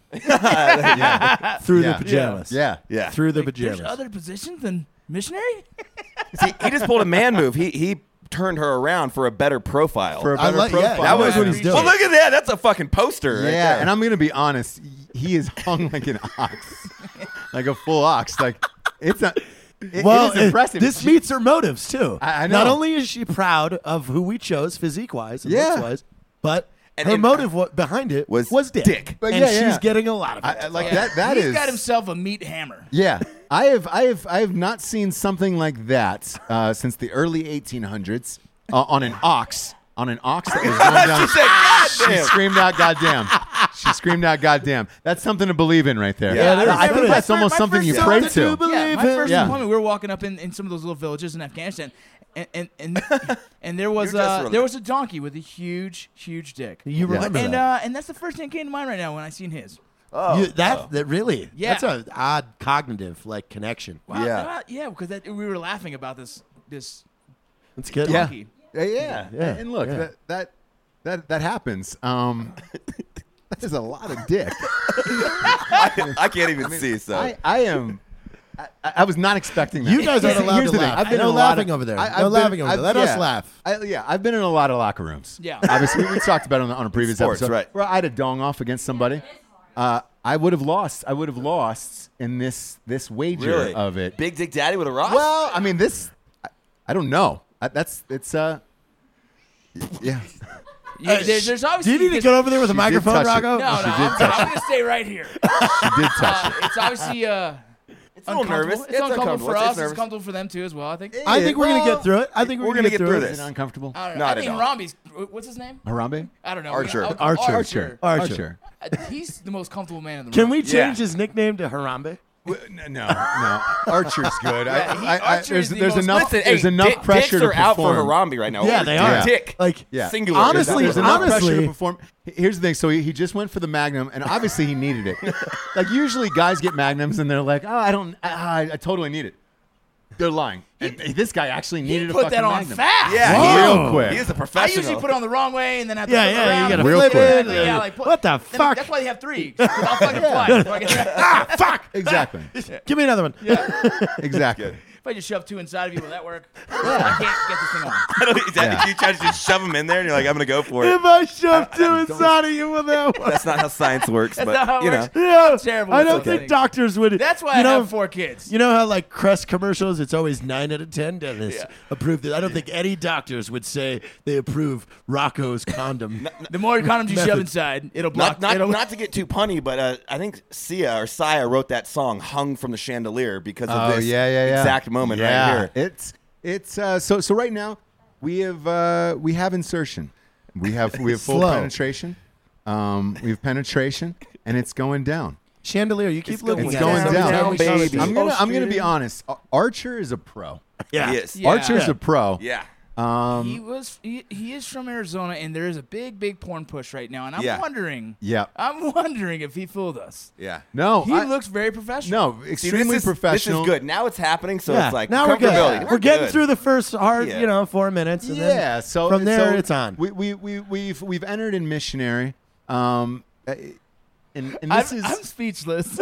Through Yeah. the pajamas. yeah. yeah, Through the There's pajamas. other positions than missionary. See, he just pulled a man move. He he turned her around for a better profile. For a I better like- yeah, profile. that he was knows what he's doing. Well, look at that. That's a fucking poster. right Yeah, there. and I'm gonna be honest. He is hung like an ox, like a full ox. Like it's a. It, well, it is impressive. this She- meets her motives too. I- I Not know. only is she proud of who we chose, physique wise and Yeah. looks wise, but And- her and- motive wa- behind it Was was dick. dick. But and yeah, she's yeah. getting a lot of it. I, I- like that. That He's is- got himself a meat hammer. Yeah, I have, I have, I have not seen something like that uh, since the early eighteen hundreds uh, on an ox. On an ox that was going down. She said, "God She damn." screamed out, "Goddamn!" She screamed out "goddamn." That's something to believe in, right there. Yeah, it is. I think It is. that's My almost first- something my you first pray something to to. believe Yeah, my in. first Yeah. deployment, we were walking up in, in some of those little villages in Afghanistan, and and and, and there was You're just uh, really- there was a donkey with a huge, huge dick. You remember and that? uh, and that's the first thing that came to mind right now when I seen his. Oh, You- that that really? Yeah. That's an odd cognitive like connection. Wow, Yeah. uh, yeah, because that, we were laughing about this this That's good. Yeah. donkey. Yeah, yeah. Yeah, And look, yeah. that that that that happens. Um, that is a lot of dick. I, I can't even see. So I, I am. I, I was not expecting that. You guys aren't Here's allowed the to thing. laugh. I've been No in a lot laughing of, over there. I, No I've been- laughing over I've- there. Let us yeah. laugh. I, yeah, I've been in a lot of locker rooms. Yeah. Obviously, we talked about it on, the, on a previous Sports, episode. right. Where I had a dong off against somebody. Uh, I would have lost. I would have lost in this this wager really of it. Big Dick Daddy with a rock. Well, I mean, this. I, I don't know. I, that's it's. Uh, yeah. Yeah, there, there's Do obviously you need to this- get over there with a She did microphone, touch it. Rocco? No, no, She did I'm, touch I'm gonna stay right here. She did touch Uh, it. it's obviously uh, it's a little uncomfortable. nervous. It's, It's uncomfortable uncomfortable. for It's us. It's nervous. uncomfortable for them too, as well. I think. I think we're Well, gonna get through it. I think we're, we're gonna, gonna get, get through through it. Is it uncomfortable? I don't know. Not I at think all. Rambi's. What's his name? Harambe? I don't know. Archer. Uh, Archer. Archer. Archer. Uh, he's the most comfortable man in the room. Can we change Yeah. his nickname to Harambe? No, no, no. Archer's good. Yeah, he- I, I, I, Archer there's is the there's most- enough. Listen, there's hey, enough dick- pressure dicks to are out for perform. Harambe right now. Yeah, Oh, they dick, are. Dick. Like, Yeah. Singular. honestly- There's enough pressure honestly- to perform. Here's the thing. So he, he just went for the Magnum, and obviously he needed it. Like usually guys get Magnums, and they're like, "Oh, I don't. I, I totally need it." They're lying. And this guy actually He needed a put fucking that on Magnum. fast. Yeah, Whoa. he- Real quick. He is a I professional. usually put it on the wrong way and then have to Yeah, flip yeah, it around. you gotta Real flip quick. it. Yeah, uh, like, put- what the then- fuck? That's why you have three. 'Cause I'll fucking fly. So I can- Ah, fuck! Exactly. Give me another one. Exactly. If I just shove two inside of you, will that work? I can't get this thing on. I don't- is that- Yeah. You try to just shove them in there, and you're like, I'm gonna go for it. If I shove two inside of you with that one. That's not how science works. That's but not how it you know, works. Yeah, terrible I with don't those think things. doctors would. That's why you I know, have four kids. You know how like Crest commercials, it's always nine out of ten dentists Yeah. approve it. I don't think any doctors would say they approve Rocco's condom. The more condoms you shove Method. inside, it'll block. not not, it'll, not to get too punny, but uh, I think Sia or Sia wrote that song "Hung from the Chandelier" because of Oh this yeah, yeah, yeah. exact moment yeah. right here. It's it's uh, so so right now we have uh, we have insertion, we have we have full Slow. penetration, um, we have penetration, and it's going down. Chandelier, you keep It's looking It's at going it. down, down, baby. I'm gonna I'm gonna Oh, be honest. Ar- Archer is a pro. Yeah. Yes. Yeah. Archer's a pro. Yeah. Um, he was. He, he is from Arizona, and there is a big, big porn push right now. And I'm Yeah. wondering. yeah. I'm wondering if he fooled us. Yeah. No. He I- looks very professional. no See, extremely this is, professional. This is good. Now it's happening, so Yeah. it's like now we're good. comfortability. We're, getting good. through the first hard, Yeah. you know, four minutes. And then Yeah. So from there, so it's on. We we we we've we've entered in missionary. Um, uh, and, and I'm, this is. I'm speechless.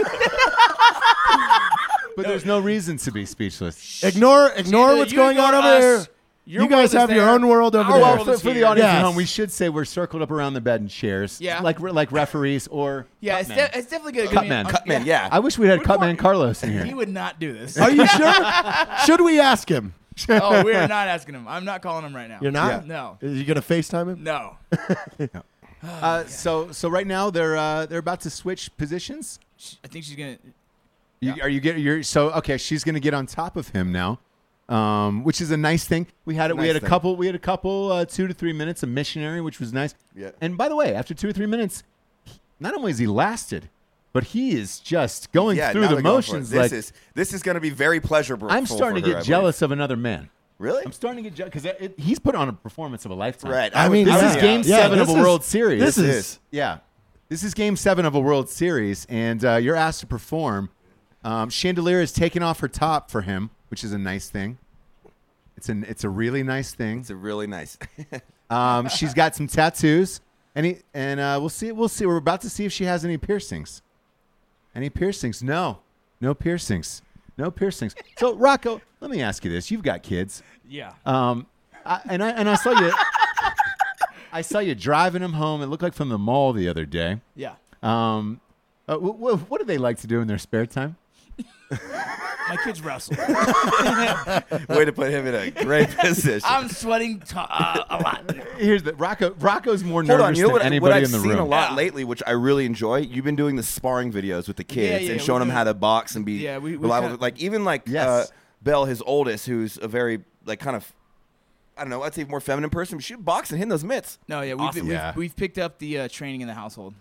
But there's no reason to be speechless. ignore ignore Chandler, what's you going on ignore over us. here. Your You guys world is have your there. own world over Our there. Well, world for, is for the here. audience Yes. at home, we should say we're circled up around the bed in chairs. Yeah. Like re- like referees or Yeah, it's, cutmen. de- it's definitely good. gonna be- Cutman. um, Cutman, yeah. I wish we had We're Cutman going- Carlos in here. He would not do this. Are you sure? Should we ask him? Oh, we're not asking him. I'm not calling him right now. You're not? No. Are you gonna FaceTime him? No. Uh, so so right now they're uh, they're about to switch positions. I think she's gonna. You, Are you getting? You're so okay. She's going to get on top of him now, um, which is a nice thing. We had we Nice had a thing. couple we had a couple uh, two to three minutes of missionary, which was nice. Yeah. And by the way, after two or three minutes, not only is he lasted, but he is just going yeah, through now the they're going for it. motions. This like is this is going to be very pleasurable. I'm for starting to her, get I jealous of another man. believe. Really? I'm starting to get jealous because he's put on a performance of a lifetime. Right. I would- mean, This yeah. is Game Yeah, Seven of this a is- World Series. This This is is. Yeah. This is Game Seven of a World Series, and uh, you're asked to perform. Um, Chandelier is taking off her top for him, which is a nice thing. It's an it's a really nice thing. It's a really nice. Um, she's got some tattoos, and he, and uh, we'll see. We'll see. We're about to see if she has any piercings. Any piercings? No, no piercings. No piercings. So Rocco, let me ask you this: you've got kids, Yeah. um, I, and I and I saw you. I saw you driving them home. It looked like from the mall the other day. Yeah. Um, uh, w- w- what do they like to do in their spare time? My kids wrestle. Way to put him in a great position. I'm sweating t- uh, a lot. Here's the Rocco. Rocco's more Hold nervous on, you know than what, anybody what I've in the seen room. a lot Yeah. lately, which I really enjoy. You've been doing the sparring videos with the kids yeah, and we showing them do. how to box and be Yeah, we- we reliable. kinda- like even like Yes. uh, Belle, his oldest, who's a very like kind of I don't know, I'd say more feminine person. But she box and hit those mitts. No, yeah, we've, Awesome. we've, Yeah. we've picked up the uh, training in the household. So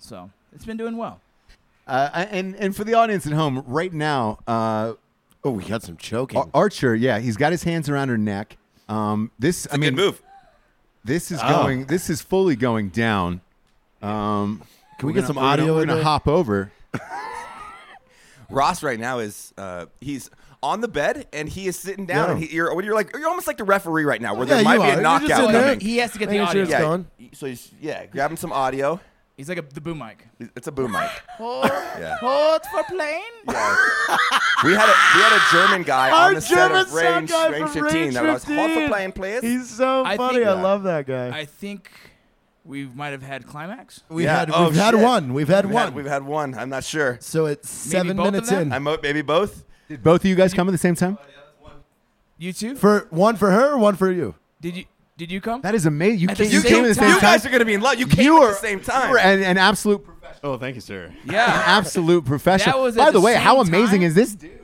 it's been doing well. Uh, and and for the audience at home, right now, uh, Oh, we got some choking. Ar- Archer, yeah, he's got his hands around her neck. Um, this, I a mean, good move. This is Oh. going. This is fully going down. Um, Can we we're get some gonna- we're audio gonna- We're in going to there? hop over. Ross right now is uh, he's on the bed and he is sitting down Yeah. and he, you're you're like you're almost like the referee right now where Yeah, there might you be are. a You're just knockout in there. coming. He has to get the Making sure audio. it's Yeah, going. so he's yeah grabbing some audio. He's like a, the boom mic. It's a boom mic. Hold, Yeah. hold for plane. Yeah. we had a we had a German guy Our on the set German of Range, sound guy range from fifteen Range that was hold for fifteen. plane, please. He's so I funny. think- I love that guy. I think we might have had climax. We've Yeah. had Oh, we've had shit. one. We've had we've one. Had, we've had one. I'm not sure. so it's seven both of minutes them? in. I'm mo- maybe both. Did both of you guys come at the same time? You two? For one for her, or one for you. Did you did you come? That is amazing. You At the came, you same came at the same time. You time. guys are gonna be in love. You came You at are the same time. you are an, an absolute Oh, thank you, sir. an Yeah. absolute professional. That was By at the the way, same how amazing time? is this dude?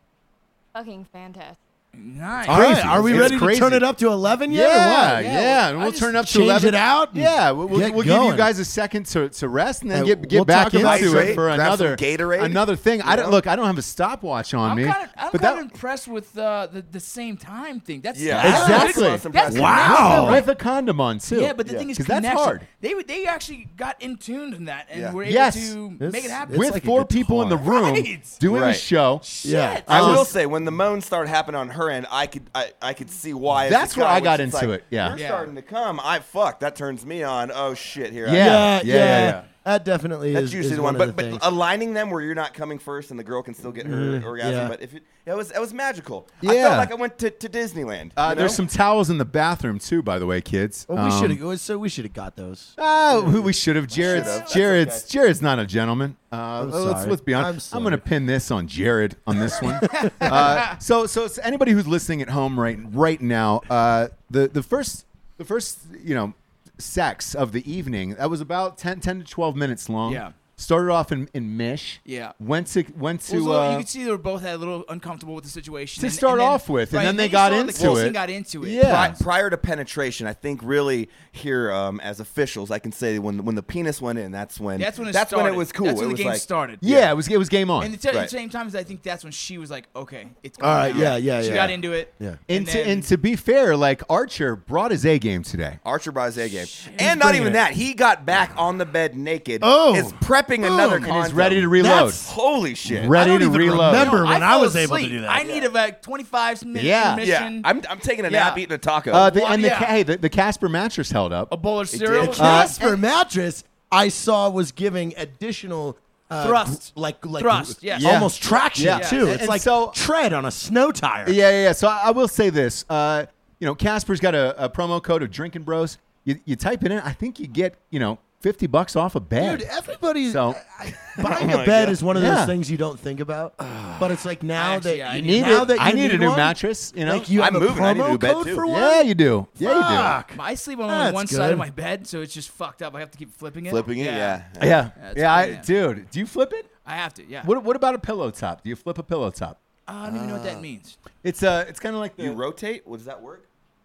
Fucking fantastic. Nice. All right, Crazy. are we It's ready crazy. to turn it up to eleven yet? or Yeah, what? yeah. Yeah, and I we'll just turn it up to change eleven. it out and Yeah, we'll, we'll, get we'll give you going. guys a second to, to rest and then Uh, get get we'll back talk into about it hydrate, for grab another some Gatorade, another thing. I you don't know? look. I don't have a stopwatch on I'm me, kind of I'm but kind that of impressed with uh, the the same time thing. That's Yeah. that's Exactly. That's, that's Wow. connection. with a condom on too. Yeah, but the Yeah. thing is, 'Cause that's connection. hard. They they actually got in tune in that and Yeah. were able Yes. to It's- make it happen. it's with like a four people in the guitar. room Right. doing a Right. show. Yeah. Shit. I I will was- say when the moans started happening on her end, I could I, I could see why. as That's a where guy, I got which is into like, it, yeah. You're Yeah. starting to come. I fuck. That turns me on. Oh shit. Here. I Yeah. am. Yeah, yeah, yeah, yeah. That definitely That's is, usually is the one. one But of the but things. aligning them where you're not coming first and the girl can still get her Mhm, orgasm. yeah. But if it, it was it was magical. I Yeah. felt like I went to, to Disneyland. Uh, you know? There's some towels in the bathroom too, by the way, kids. Oh, we Um, should have. So we should have got those. Oh, we- we should have. Jared's should've. That's Jared's okay. Jared's not a gentleman. Uh, I'm let's sorry. let's be honest. I'm I'm, going to sorry. pin this on Jared on this one. uh, so so so anybody who's listening at home right right now, uh, the the first the first you know sex of the evening that was about ten, ten to twelve minutes long. Yeah. Started off in, in Mish. Yeah. Went to went to. Well, so uh, you could see they were both had a little uncomfortable with the situation To and- start and then- off with, and right, then they you got saw into the kissing it. Got into it. Yeah. Pri- prior to penetration, I think really here um, as officials, I can say when when the penis went in, that's when That's when it that's started. when it was cool. That's when it the was game like, started. yeah, it was it was game on. And at the Right. same time, I think that's when she was like, okay, it's All going right, down. yeah, yeah, She yeah. got into it. Yeah. And, and, to, then- and to be fair, like Archer brought his A game today. Archer brought his A game, and not bringing even it. that. He got back on the bed naked. Oh. is prepping another Boom. condom. And he's ready to reload. That's- Holy shit! Ready I don't to even reload. remember No, when I, fell was able to asleep. do that. I needed about twenty-five minutes Yeah. intermission. Yeah, I'm, I'm taking a Yeah. nap, eating a taco. Uh, the, Well, and the, yeah. ca- hey, the, the Casper mattress held up. a bowl of did. cereal. Uh, Casper mattress I saw was giving additional uh, Thrust. gr- like like Thrust, yes. Yeah. almost traction Yeah. too. And- It's and like so- tread on a snow tire. Yeah, yeah, yeah. So I, I will say this. Uh, you know, Casper's got a, a promo code of Drinking Bros. You, you type it in, I think you get, you know, fifty bucks off a bed. Dude, everybody So- I- buying Oh a my bed God. is one of Yeah. those things you don't think about. But it's like now Actually, that yeah, I you need now it. that you I need a new one, mattress, you know? Like you have I'm a moving. I need a promo new bed, code too. for one. Yeah, you do. Yeah, you Fuck. I sleep on That's only one side good. of my bed, so it's just fucked up. I have to keep flipping it. Flipping it, yeah. do. Yeah. That's Yeah, I, great, yeah. dude. Do you flip it? I have to. Yeah. What What about a pillow top? Do you flip a pillow top? I don't even know what that means. It's uh, it's kind of like the. You rotate? Well, does that work?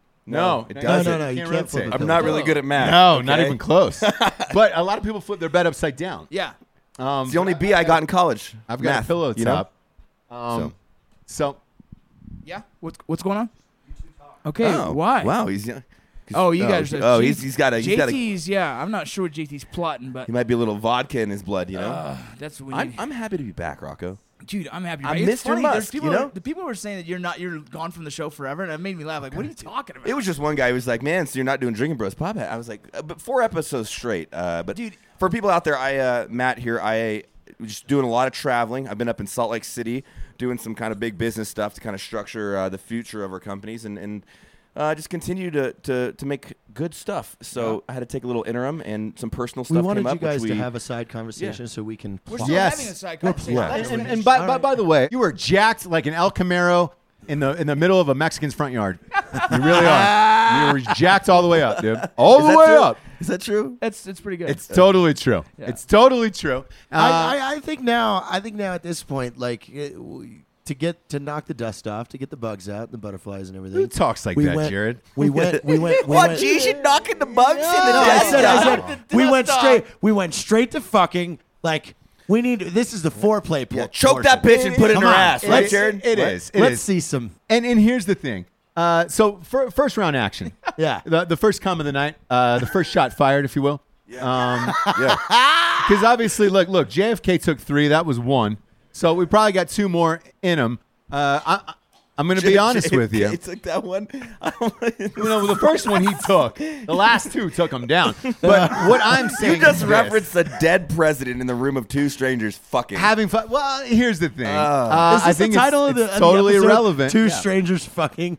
No, it no, doesn't. no, no, you Can't can't flip rotate. a I'm pillow. not really good at math. No, not okay? even close. But a lot of people flip their bed upside down. Yeah. Um, It's the only B I got in college. I've got Math, a pillow you know? top. Um, so. Yeah. What's What's going on? Okay. Oh, Why? Wow, he's young. Oh, you Oh, guys. Are, oh, J- he's- he's got a- he's got a- JT's. Yeah. I'm not sure what JT's plotting, but He might be a little vodka in his blood, you know. uh, that's when I'm you, I'm happy to be back, Rocco. dude. I'm happy. I It's missed your funny, there's Musk, people you know? are- the people were saying that you're not. You're gone from the show forever, and it made me laugh. Like, what are you talking about? It was just one guy who was like, "Man, so you're not doing Drinking Bros Pop Hat?" I was like, uh, "But four episodes straight." Uh, but Dude. for people out there, I uh, Matt here, I uh, just doing a lot of traveling. I've been up in Salt Lake City doing some kind of big business stuff to kind of structure uh, the future of our companies and and uh, just continue to, to to make good stuff. So I had to take a little interim and some personal stuff We wanted came up. you guys which to we, have a side conversation so we can We're plot. still Yes. having a side We're conversation. plotting. That's And, what and it by, is. by, by the way, you were jacked like an El Camaro in the in the middle of a Mexican's front yard. You really are. You were jacked all the way up, dude. All Is the that way true? up. Is that true? That's it's pretty good. It's totally true. Yeah. It's totally true. Uh, I, I, I think now, I think now at this point, like it, w- to get to knock the dust off, to get the bugs out, the butterflies and everything. who talks like we that, went, Jared? We went. We went. We What? went, Gee, you knocking the bugs in the No, I dust said, I off. said, we went straight. We went straight to fucking. Like we need. This is the foreplay. Yeah, por- choke that portion. bitch and put it in Come her on. ass, right, Let's- Jared? It Let- is. It Let's is. see some. And and here's the thing. Uh, so for, first round action. Yeah. The the first come of the night. Uh, the first shot fired, if you will. Yeah. Um, Yeah. Because obviously, look, look, J F K took three. That was one. So we probably got two more in him. Uh, I, I, I'm going to be honest with you. He took that one. You know, the first one he took. The last two took him down. But what I'm saying You just is this. referenced a dead president in the room of two strangers fucking. Having fun. Well, here's the thing. Uh, Is this I think the title it's, of the, it's of the totally episode? irrelevant. Two Yeah. strangers fucking.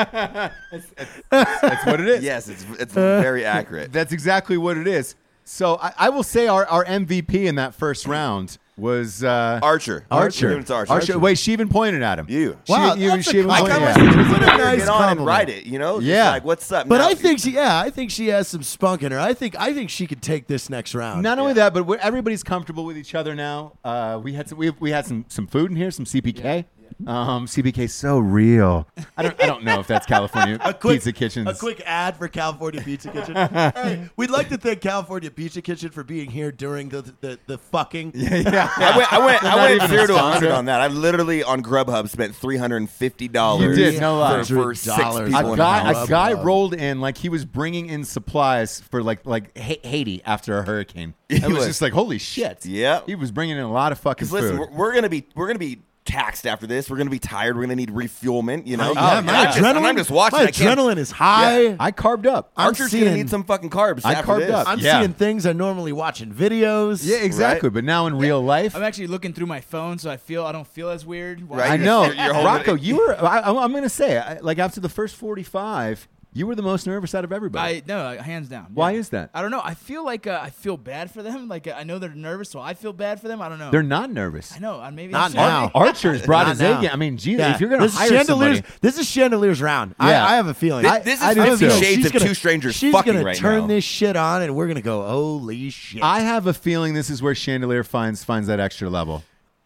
That's what it is. Yes, it's it's very accurate. That's exactly what it is. So I, I will say our, our M V P in that first round was uh, Archer. Archer. It's Archer. Archer. Wait, she even pointed at him. You. Wow, she, that's she a even I pointed kind at of him. What a nice get on and compliment. write it, you know? Just Yeah. like, what's up? But now? I think she, yeah, I think she has some spunk in her. I think, I think she could take this next round. Not only that, but we're, everybody's comfortable with each other now. Uh, we had some, we, we had some, some food in here, some C P K. Um, C P K so real. I don't I don't know if that's California Pizza Kitchens. A quick ad for California Pizza Kitchen. Hey, we'd like to thank California Pizza Kitchen for being here during the the, the fucking. Yeah, yeah. I went, I went, Not I went even a zero to sponsor. hundred on that. I literally on Grubhub spent three hundred and fifty dollars. You did, no lie. for, for six $100 people. A in the guy, house. a guy rolled in like he was bringing in supplies for like like Ha- Haiti after a hurricane. It was was. just like holy shit. Yep. he was bringing in a lot of fucking 'Cause listen, food. we're, we're gonna be we're gonna be taxed after this. We're gonna be tired. We're gonna need refuelment. You know. yeah, Oh, my I'm just- adrenaline. I'm just watching. My I can't- adrenaline is high. Yeah. I carved up. I'm Archer's seeing- gonna need some fucking carbs. I after carved this. up. I'm Yeah. seeing things I normally watch in videos. Yeah, exactly. But now in real life, I'm actually looking through my phone, so I feel I don't feel as weird. Right. I know. You're- you're holding Rocco, it- you were. I, I'm going to say, I, like after the first forty-five, you were the most nervous out of everybody. I no, hands down. Why Yeah. is that? I don't know. I feel like uh, I feel bad for them. Like uh, I know they're nervous, so I feel bad for them. I don't know. They're not nervous. I know. uh, Maybe Not I'm now. sorry. Archer's brought Not his now. A game. I mean, geez, Yeah. if you're going to This is hire Chandelier's, somebody, this is Chandelier's round. Yeah. I, I have a feeling. This, I, this is I do Fifty too. Shades she's of gonna, Two Strangers she's fucking gonna right turn now. this shit on, and we're gonna go, holy shit! I have a feeling this is where Chandelier finds finds that extra level.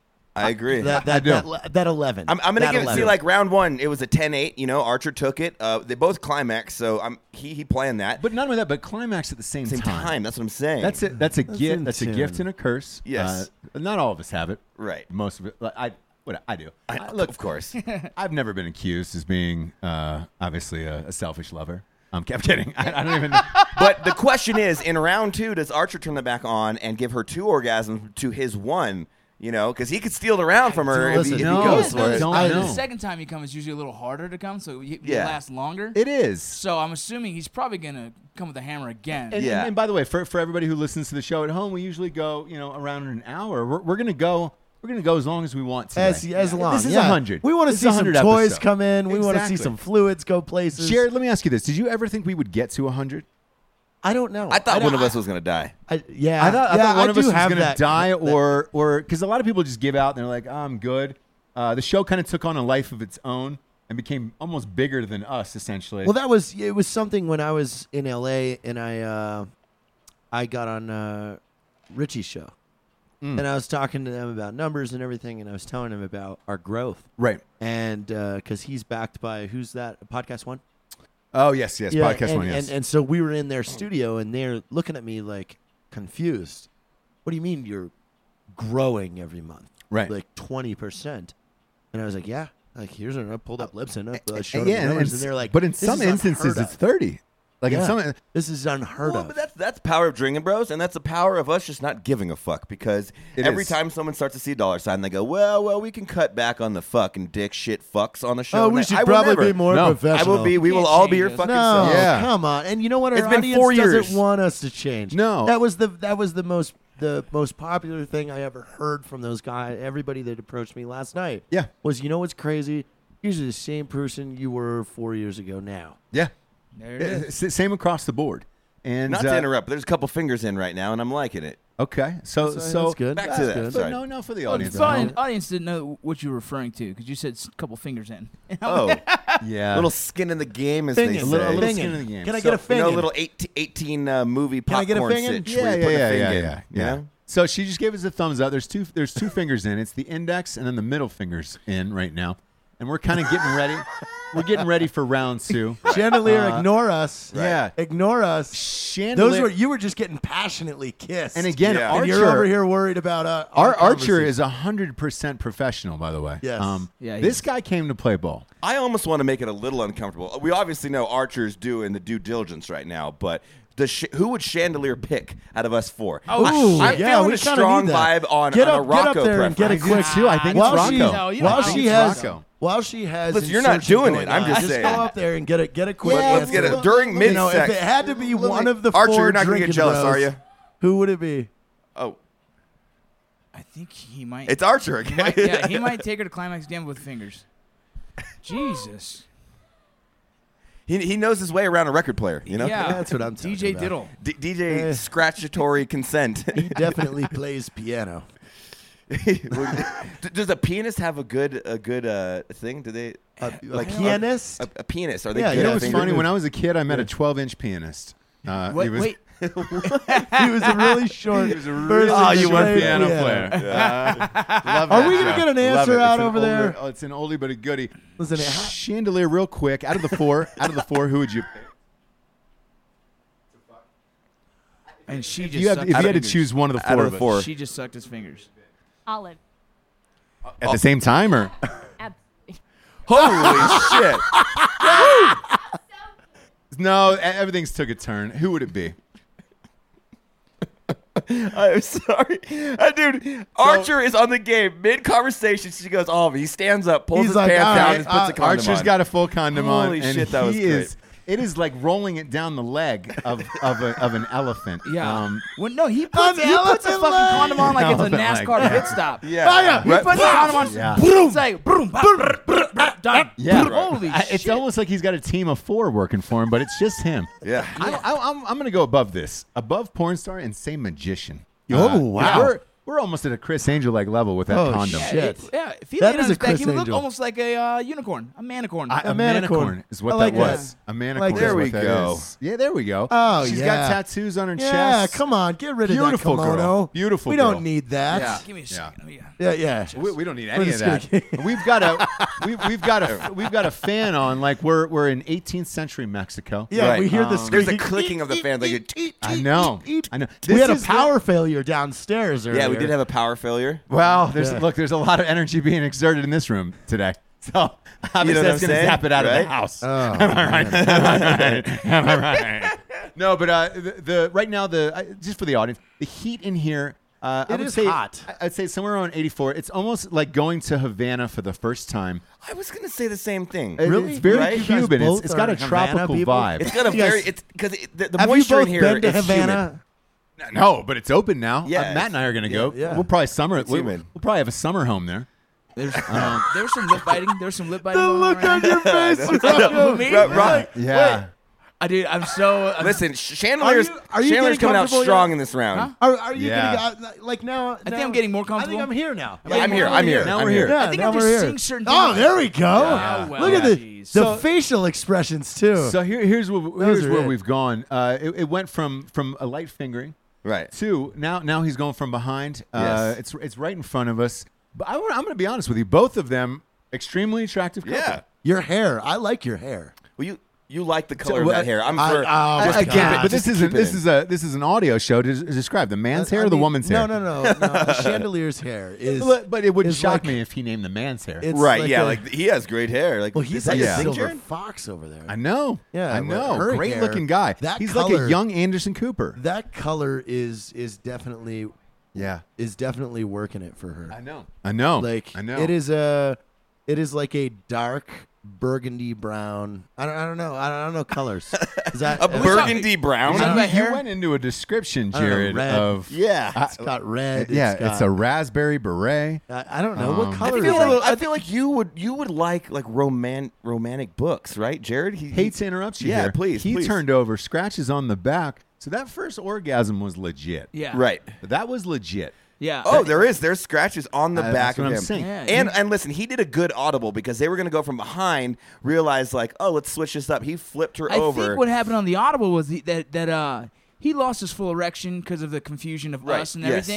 I agree. that I that, do. that, le- that eleven. I'm, I'm gonna That give it. See, eleven. like round one, it was a ten eight. You know, Archer took it. Uh, they both climaxed, so I'm he he planned that. But not only that, but climax at the same, same time, that's what I'm saying. That's it. That's a gift. That's a insane. gift and a curse. Yes. Uh, not all of us have it. Right. Most of it. Like, I. What I do. I, I- look, of course. I've never been accused as being uh, obviously a, a selfish lover. I'm, I'm kidding. I, I don't even. know. But the question is, in round two, does Archer turn it back on and give her two orgasms to his one? You know, because he could steal the round from her if he, Listen, if he no, goes no, for it. don't I- know. The second time he comes is usually a little harder to come, so he, he Yeah. lasts longer. It is. So I'm assuming he's probably gonna come with a hammer again. And, Yeah. and, and by the way, for, for everybody who listens to the show at home, we usually go, you know, around an hour. We're, we're gonna go. We're gonna go as long as we want to. as as long. This is yeah. a hundred. We want to This see is a some hundred toys episode. come in. We want to see Exactly. some fluids go places. Jared, let me ask you this: did you ever think we would get to a hundred? I don't know. I thought don't- one of us was gonna die. I, yeah, I thought, I yeah, thought one of do us was have going to that- die, that- or or because a lot of people just give out and they're like, oh, I'm good. Uh, the show kind of took on a life of its own and became almost bigger than us, essentially. Well, that was it. Was something when I was in L A and I uh, I got on uh, Richie's show, Mm. and I was talking to them about numbers and everything, and I was telling him about our growth, right. and because he's backed by who's that Podcast One? Oh yes, yes. Yeah, Podcast and, one, yes. and and so we were in their studio, and they're looking at me like confused. What do you mean you're growing every month? Right. like twenty percent. And I was like, yeah. Like here's our I pulled up lips and I uh, Uh, showed yeah, them the and, numbers, and and they're like, but in this some is instances, unheard it's of. thirty. Like in Yeah. some, This is unheard Well, of. but that's that's the power of Drinking Bros, and that's the power of us just not giving a fuck. Because It every is. time someone starts to see a dollar sign, they go, "Well, well, we can cut back on the fucking dick shit fucks on the show." Oh, And we I- should I will probably never. be more No. I professional. will be. We Can't will all be change your us. fucking No, selves. Yeah. come on. And you know what? Our It's been audience four years. doesn't want us to change. No. that was the that was the most the most popular thing I ever heard from those guys. Everybody that approached me last night. Yeah. was you know what's crazy? You're the same person you were four years ago now. yeah, There it Uh, is. s- same across the board. And Not uh, to interrupt, but there's a couple fingers in right now, and I'm liking it. Okay, so That's- so that's good. back That's to that. good. But Sorry. no, no, for the Well, audience. the audience, audience didn't know what you were referring to because you said a couple fingers in. Oh, Yeah, little skin in the game, as Fingin', they a say. little, little fingin'. skin in the game. Can I So, get a You finger? know, little eighteen, eighteen uh, movie Can I get a popcorn fingin'? sitch Yeah, where you yeah, put yeah, the yeah, finger yeah, in, yeah. you know? So she just gave us a thumbs up. There's two. There's two fingers in. It's the index and then the middle fingers in right now. and we're kind of getting ready. We're getting ready for round two. Chandelier, Uh, ignore us. Yeah. Ignore us. Chandelier. Those were you were just getting passionately kissed. And again, Yeah. And Archer. you're over here worried about uh, our, Our Archer conversation. is one hundred percent professional, by the way. Yes. Um, Yeah, he this is. guy came to play ball. I almost want to make it a little uncomfortable. We obviously know Archer's doing the due diligence right now, but the sh- who would Chandelier pick out of us four? Oh, Ooh, I'm yeah, feeling we a kinda strong need that. vibe on, Get on up, a get Rocco up there and get a preference. quick. too. I think while it's she, Rocco. No, you while don't she think has, it's Rocco. while she has, Listen, you're not insertion doing going it. I'm on, just just saying. go up there and get a get a quick. Let- let's get answer. it. During You know, if mid-sex- it had to be Let one me- of the Archer, four you're not gonna get drinking jealous, bros, are you? Who would it be? Oh, I think he might. it's Archer he again. might- yeah, he might take her to Climax Gamble with fingers. Jesus. he, he knows his way around a record player, you know? Yeah, That's what I'm talking D J about. Diddle. D- DJ Eh. Scratchatory Consent. He definitely plays piano. D- Does a pianist have a good a good uh, thing? Do they A, like a pianist? A, a pianist? Are they Yeah, good you You know at what's finger- funny? When I was a kid, I met a twelve-inch pianist. Uh, Wait, he was, wait. he was a really short. He was a person really Oh, to you play were piano piano. Love Are that we gonna show. get an Love answer it. It's out an over older- there? Oh, it's an oldie but a goodie. Listen, it- Chandelier, real quick. Out of the four, out of the four, who would you pick? And she If just you, had, sucked if his you had to fingers. choose one of the Out four, of the us, four. She just sucked his fingers. Olive. at the same time, or Absolutely. Holy shit! no? e- Everything's took a turn. Who would it be? I'm sorry, uh, dude. Archer is on the game mid conversation. She goes, "Oh," he stands up, pulls He's his like, pants all down, right, and puts uh, a condom Archer's on. got a full condom on, Holy and shit, that he was is. great. It is like rolling it down the leg of of, a, of an elephant. Yeah. Um, well, no, he puts, An he puts a elephant fucking leg. condom on like it's a Elephant leg, NASCAR yeah. pit stop. Yeah, He Right- puts the condom on. Yeah. It's like, boom, boom, boom, done. yeah. Holy I- It's shit. almost like he's got a team of four working for him, but it's just him. yeah. I, I, I'm, I'm going to go above this. Above porn star and say magician. Oh, Uh, wow. We're, we're almost at a Chris Angel like level with that Oh, condom. shit. Yeah, it- yeah, if he That laid is on his a back, Chris he would look Angel. almost like a uh, unicorn, a manicorn. I- A a manicorn. manicorn is what I that like was. that. A manicorn. like is that. There what we that go. is. Yeah, there we go. Oh, She's yeah. got tattoos on her Yeah, chest. come on, get rid of Beautiful that girl. kimono. Beautiful We girl. don't need that. Yeah. Give me a Yeah. second. Let me, uh, Yeah, yeah. We, we don't need We're any of just that. gonna- we've got a we've, we've got a we've got a fan on like we're we're in eighteenth century Mexico. Yeah, Right. we hear the Um, There's a squeaking. clicking of the fans, like a I know. I know. We This had a is the- power failure downstairs earlier. Yeah, we did have a power failure. Well, there's Yeah. look, there's a lot of energy being exerted in this room today. So obviously what that's I'm going to saying? zap it out of Right? the house. Oh, Am I right? Am I right? Am I right? No, but uh, the, the right now the uh, just for the audience, the heat in here. Uh, I It would is say, hot. I- I'd say somewhere around eighty-four. It's almost like going to Havana for the first time. I was gonna say the same thing. It- Really? It's very Right? You guys Cuban. It's, both it's got are a Havana tropical people? vibe. It's got a You guys- very. It's because the, the Have you moisture both in here been to is Havana? humid. No, but it's open now. Yeah, Uh, Matt and I are going to go. yeah. We'll probably summer. It's We'll, humid. we'll probably have a summer home there. there's, um, there was some lip biting. There was some lip biting. The going look right on now. your face, Who, Rocco. me? Right, right. Yeah. I did. I'm so. I'm, Listen, Chandler's Are you- are you Chandler's getting coming out comfortable strong yet? in this round. Huh? Are, are you Yeah. gonna go, like now? I think I'm getting more I comfortable. think I'm here now. Yeah, I'm here. I'm here. Now I'm we're here. here. Yeah, I think now I'm we're just here. seeing certain Oh, things. there we go. Yeah, well, Look at the geez. the So- facial expressions too. So here, here's where, Those here's are where it. we've gone. Uh, it, it went from from a light fingering Right. to now now he's going from behind. Uh, Yes. It's it's right in front of us. But I, wanna- I'm going to be honest with you. Both of them extremely attractive. Couple. Yeah. Your hair, I like your hair. Well, you you like the color of what- that hair. I'm I- for oh, just my to keep Again, it- but just this to isn't keep it this in. is a this is an audio show to des- describe the man's hair I or the mean, woman's no, hair. No, no, no, no. Chandelier's hair is. But, but it would is shock like- me if he named the man's hair. It's right. like yeah, a- like he has great hair. Like well, is he's that like your a thing, silver Jared? fox over there. I know. Yeah, I well, know. her Great hair, looking guy. that He's like color- a young Anderson Cooper. That color is is definitely Yeah. is definitely working it for her. I know. I know. Like I know. it is a, it is like a dark burgundy brown. I don't. I don't know. I don't, I don't know colors. Is that A is- burgundy brown. Is that You, my you hair? went into a description, I don't know, Jared, red. of Yeah. It's got red. yeah, it's, it's, got, a raspberry beret. I, I don't know um, what I color. I feel, is like, that? I feel like you would you would like like roman romantic books, right, Jared? He, Hate to interrupt you Yeah, here. please, He please. turned over, scratches on the back. So that first orgasm was legit. Yeah. Right. That was legit. Yeah. Oh, there is. There's scratches on the Uh, back that's what of I'm him. saying. Yeah, and he- and listen, he did a good audible because they were going to go from behind, realize like, oh, let's switch this up. He flipped her I over. think what happened on the audible was the, that that uh he lost his full erection because of the confusion of Right, us and yes. everything.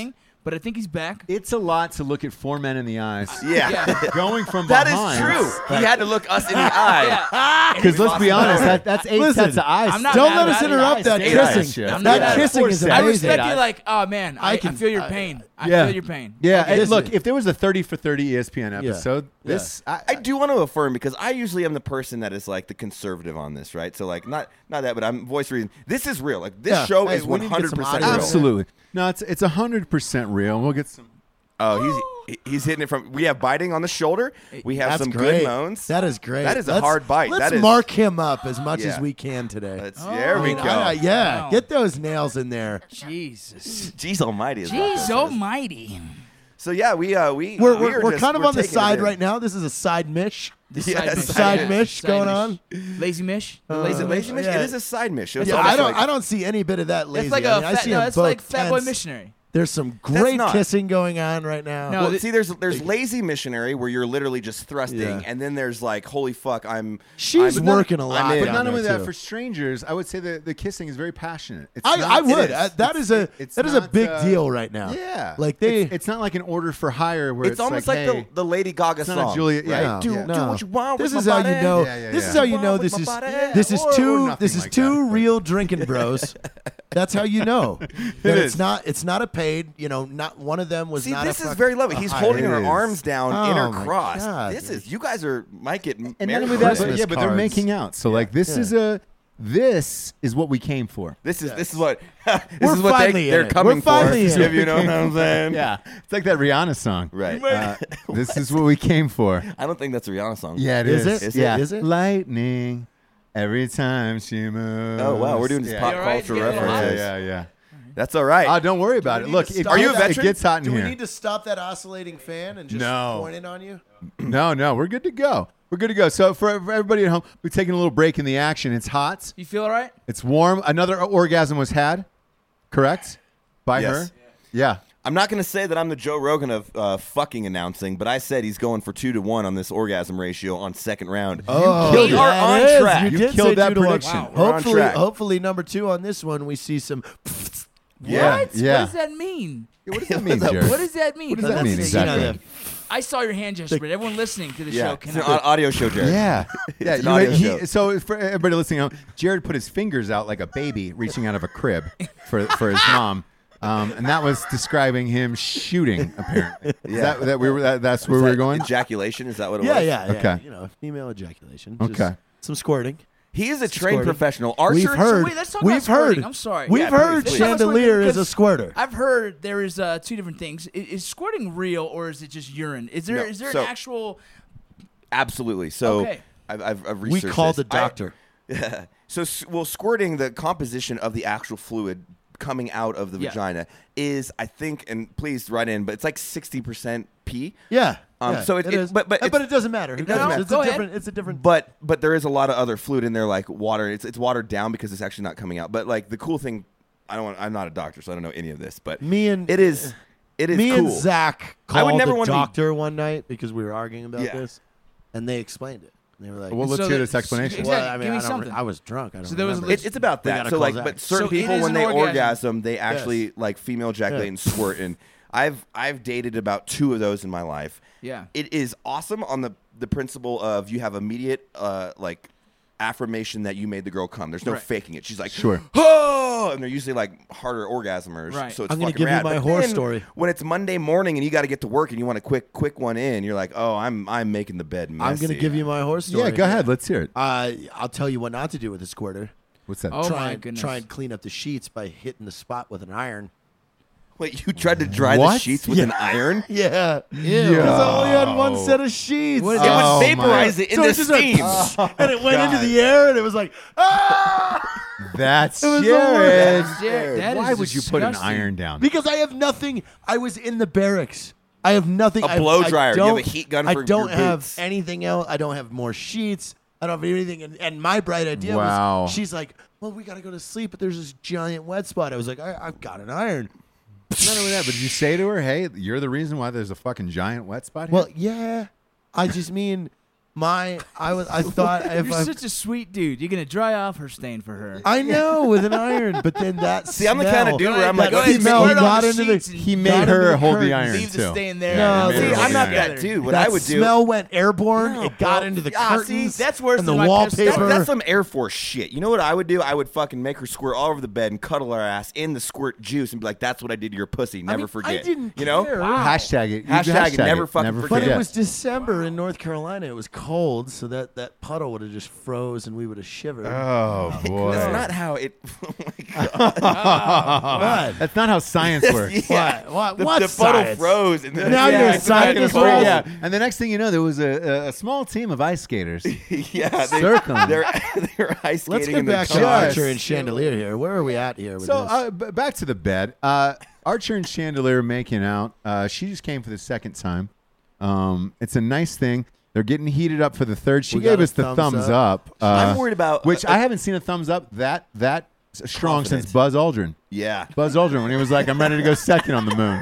but I think he's back. It's a lot to look at four men in the eyes. Yeah. Yeah. Going from That behind. is true. He had to look us in the eye. Because let's be honest, that, that's eight Listen, sets of eyes. I'm not Don't mad let us about it. interrupt that Eight eyes, kissing. yeah. I'm not That mad. kissing Of is course, I amazing. respect you. Like, oh man, I, I, can- feel your I- pain. I Yeah. feel your pain. Yeah, Okay. and look, Listen. if there was a thirty for thirty E S P N episode, Yeah. this I, I do want to affirm because I usually am the person that is like the conservative on this, right? So like not not that, but I'm voice reading. This is real. Like this Yeah. show Hey, is we one need to get some hundred percent audio. real. absolutely no. It's it's a hundred percent real. We'll get some. Oh, he's he's hitting it from. We have biting on the shoulder. We have That's some great. good moans. That is great. That is a Let's- hard bite. Let's That is- mark him up as much Yeah. as we can today. Let's, there I we mean, go. I- yeah, Wow. get those nails in there. Jesus. Jeez Almighty. Is what Jeez that says. almighty. So yeah, we uh we We're, we we're, are we're just- kind of we're on the taking it side in. right now. This is a side mish. The Yeah, side mish. side Yeah. mish Side going mish. on. Lazy mish. The Uh, lazy Is it mish. lazy mish? Yeah. It is a side mish. It's Yeah, almost I don't. like- I don't see any bit of that lazy. It's like I a mean, I fat, see no, them that's both like Fat Boy tense. Missionary. There's some great not. kissing going on right now. No, Well, th- see, there's there's lazy missionary where you're literally just thrusting, Yeah. and then there's like, holy fuck, I'm. She's I'm, working a lot. I'm in. But down not there, only that, too. for strangers, I would say that the kissing is very passionate. It's I, not- I it would. is. Uh, that It's- is a it's that is a not, big uh, deal right now. Yeah, like they. It's, it's not like an order for hire where It's, it's, almost like, like, hey, the the Lady Gaga it's not a song. Juliet- yeah, right? yeah. Do, Yeah. do No. what you want This with is my how body. you know. Yeah, yeah, this yeah. is how you What know with this my is body? this is Or- or two nothing this is like two that. real drinking bros. That's how you know that it's is. not it's not a paid. You know, not one of them was See, not. this a is fuck- very lovely. He's a holding hire. her is. arms down, Oh, my intercrossed. God. This is you guys are might get and married. not only that, but, Christmas yeah, but they're cards. making out. So like this Yeah. is a this is what we came for. This is this is what this We're is what finally they in they're it. coming We're finally for. in If it. you know what I'm saying. Yeah, it's like that Rihanna song. Right. Uh, this is what we came for. I don't think that's a Rihanna song. Yeah, it Is is. it? Is it? Yeah, Is it? lightning every time she moves. Oh wow, we're doing this yeah. pop You all right? culture You getting a little references. Yeah, yeah, yeah. That's all right. Oh, don't worry about Do it. we Look, need to it, stop Are you a it veteran? gets hot in Do we here. need to stop that oscillating fan and just No. point it on you? No, no, we're good to go. We're good to go. So for, for everybody at home, we're taking a little break in the action. It's hot. You feel all right? It's warm. Another orgasm was had, correct? By Yes. her? Yeah. I'm not going to say that I'm the Joe Rogan of uh, fucking announcing, but I said he's going for two to one on this orgasm ratio on second round. Oh, killed it. We are that on is. track. You, You did killed say that two to one. prediction. Wow, we're on Hopefully, track. hopefully, number two on this one, we see some. Yeah. What? Yeah. What does that mean? What does that mean, Jared? What does that mean? What does that Let's mean see. exactly? You know, I saw your hand gesture, but everyone listening to the Yeah, show it's an cannot. au- audio show, Jared. Yeah. yeah. an you- audio he- show. so for everybody listening, um, Jared put his fingers out like a baby reaching out of a crib for, for his mom. Um, and that was describing him shooting, apparently. Is Yeah. that, that we were, that, that's where Is we that were going? Ejaculation? Is that what it yeah, was? yeah, yeah. Okay. You know, female ejaculation. Okay. Just some squirting. He is a trained Squirting. professional. Archer. We've heard. wait, let's talk we've about squirting. heard. I'm sorry. We've Yeah, heard please, please. chandelier is a Because squirter. I've heard there is uh, two different things. Is, is squirting real or is it just urine? Is there No, is there so- an actual? Absolutely. So Okay. I've, I've, I've We researched called this. the doctor. I, so, s- well, squirting, the composition of the actual fluid coming out of the Yeah. vagina is, I think, and please write in, but it's like sixty percent pee. Yeah. Um, yeah, so it- it it- is. but- but Uh, it's- it doesn't matter. Who it doesn't cares? matter. It's Go a ahead. different. It's a different. But but there is a lot of other fluid in there, like water. It's it's watered down because it's actually not coming out. But like the cool thing, I don't. Want, I'm not a doctor, so I don't know any of this. But Me and- it is it is me cool. and Zach I called would never the wanna be- doctor one night because we were arguing about Yeah. this, and they explained it. They were like, Well, let's So hear that- this explanation. Exactly. Well, I mean, Give me I, don't, something. I was drunk. I don't So there was remember. It's, it's about We that. gotta So call like, Zach. but certain So it people is when an they orgasm. orgasm, they actually like female ejaculate Yeah. and squirt. And I've I've dated about two of those in my life. Yeah. It is awesome on the the principle of you have immediate uh like affirmation that you made the girl come. There's no Right. faking it. She's like, Sure. oh, and they're usually like harder orgasmers. Right. So it's I'm gonna fucking give you rad. my But horror then story. When it's Monday morning and you got to get to work and you want a quick quick one in, you're like, oh, I'm I'm making the bed messy. I'm going to give you my horse story. Yeah, go ahead. Let's hear it. Uh, I'll tell you what not to do with a squirter. What's that? Oh, try my and, goodness. Try and clean up the sheets by hitting the spot with an iron. Wait, you tried to dry the What? sheets with an iron? Yeah. Because I only had one set of sheets. What is It that? Oh, would vaporize my- it So into it just went- steam. and it went into the air, and it was like, ah! That's was the Jared. worst. Jared, that Why is would you put an disgusting. iron down? Because I have nothing. I was in the barracks. I have nothing. A I- blow I dryer. You have a don't- heat gun I for don't your have boots. anything else. I don't have more sheets. I don't have anything. And, and my bright idea Wow. was, she's like, well, we got to go to sleep, but there's this giant wet spot. I was like, I, I've got an iron. Not only that, but did you say to her, "Hey, you're the reason why there's a fucking giant wet spot here"? Well, yeah. I just mean, My, I was, I thought if You're I, such a sweet dude. You're gonna dry off her stain for her. I know with an iron, but then that See, I'm the kind of smell- dude where I'm that like, okay, smell, squirt he on got the into the, sheets and He got made into her the hold the curtains. iron Leave the too. stain there. No, and then see, roll I'm it not together. that dude. What that I would do. smell went airborne. No, it got bro. into the Ah, curtains. see, that's worse and the than my pistol. wallpaper. That's, that's some Air Force shit. You know what I would do? I would fucking make her squirt all over the bed and cuddle her ass in the squirt juice and be like, "That's what I did to your pussy. Never I mean, forget." I didn't you know? care. Hashtag it. You can Hashtag it, never fucking never forget. But forget. it was December in North Carolina. It was cold, so that, that puddle would have just froze and we would have shivered. Oh boy. That's not how it. Oh my god! what? That's not how science works. Yeah. What? What? The, what the puddle science? froze. And then, Now yeah, you're a it's not gonna scientist, fold. Ross? Yeah, And the next thing you know, there was a, a, a small team of ice skaters. yeah. They, Circling. They're they're ice skating. Let's get in the back to car. Yes. Archer and Chandelier here. Where are we at here with So this? uh, b- back to the bed. Uh, Archer and Chandelier making out. Uh, she just came for the second time. Um, it's a nice thing. They're getting heated up for the third. She We got gave a us the thumbs thumbs, up. up. uh, I'm worried about which uh, I haven't seen a thumbs up that that strong Confident. since Buzz Aldrin. Yeah. Buzz Aldrin when he was like, "I'm ready to go second on the moon."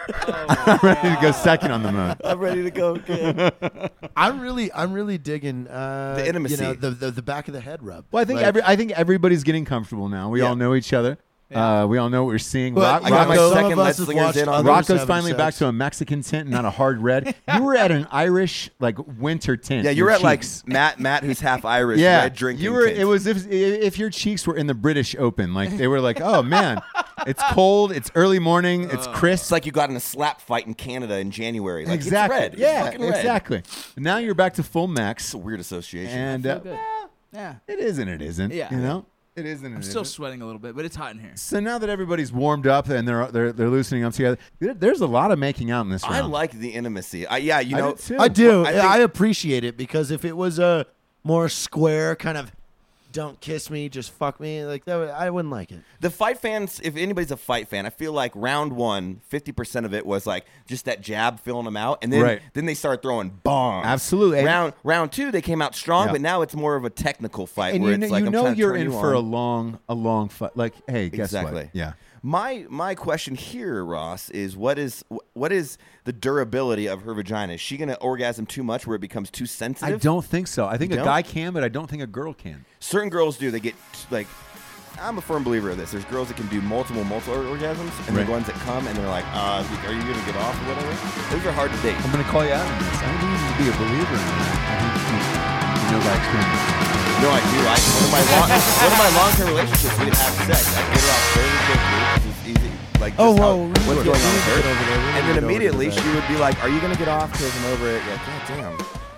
I'm ready to go second on the moon. I'm ready to go again. I'm really, I'm really digging uh, The intimacy. You know, the, the the back of the head rub. Well, I think Like, every I think everybody's getting comfortable now. We Yeah. all know each other. Uh, we all know what we're seeing. But Rock, I got my Rocco- second some of us Let's have Slingers watched in on others Rocco's having finally back sex. to a Mexican tint and not a hard red. You were at an Irish like winter tint. Yeah, Your you're at cheeks. like Matt, Matt, who's half Irish, yeah. red drinking. You were. tint. It was if if your cheeks were in the British Open, like they were like, oh man, it's cold, it's early morning, it's crisp. It's like you got in a slap fight in Canada in January. Like, exactly. It's red. It's Yeah, fucking red. exactly. Now you're back to full max, It's a weird association. and uh, Good. Yeah. it is and it isn't. Yeah. You know, it is and it I'm still isn't. sweating a little bit, but it's hot in here. So now that everybody's warmed up and they're they're they're loosening up together, there- there's a lot of making out in this I round. like the intimacy. I, yeah, you I know, do too. I do. I I, think- appreciate it because if it was a more square kind of, don't kiss me, just fuck me, like that, would, I wouldn't like it. the fight fans, if anybody's a fight fan, I feel like round one, fifty percent of it was like just that jab filling them out. And then Right. then they started throwing bombs. Absolutely. And- Round round two, they came out strong, Yeah. but now it's more of a technical fight and where you know, it's like, you I'm know trying to you're turn in you for a on. long a long fight. Like, hey, guess Exactly. what? Yeah. My my question here, Ross, is what is what is the durability of her vagina? Is she going to orgasm too much where it becomes too I sensitive? don't think so. I think You a don't? guy can, but I don't think a girl can. Certain girls do. They get like, I'm a firm believer of this. There's girls that can do multiple multiple orgasms, and Right. the ones that come and they're like, uh, are you going to get off or whatever? Those are hard to date. I'm going to call you out on this. I don't need you to be a believer in that. I think you, you know by experience. No, I do. I one of my long, one of my long-term relationships, we'd have sex. I'd get her off fairly quickly. It was easy. Like, Oh, just how- whoa, we what's would- going we on would with her? get over there. We would And then get over to immediately that. she would be like, "Are you going to get off?" Because I'm over it. You're like, God damn.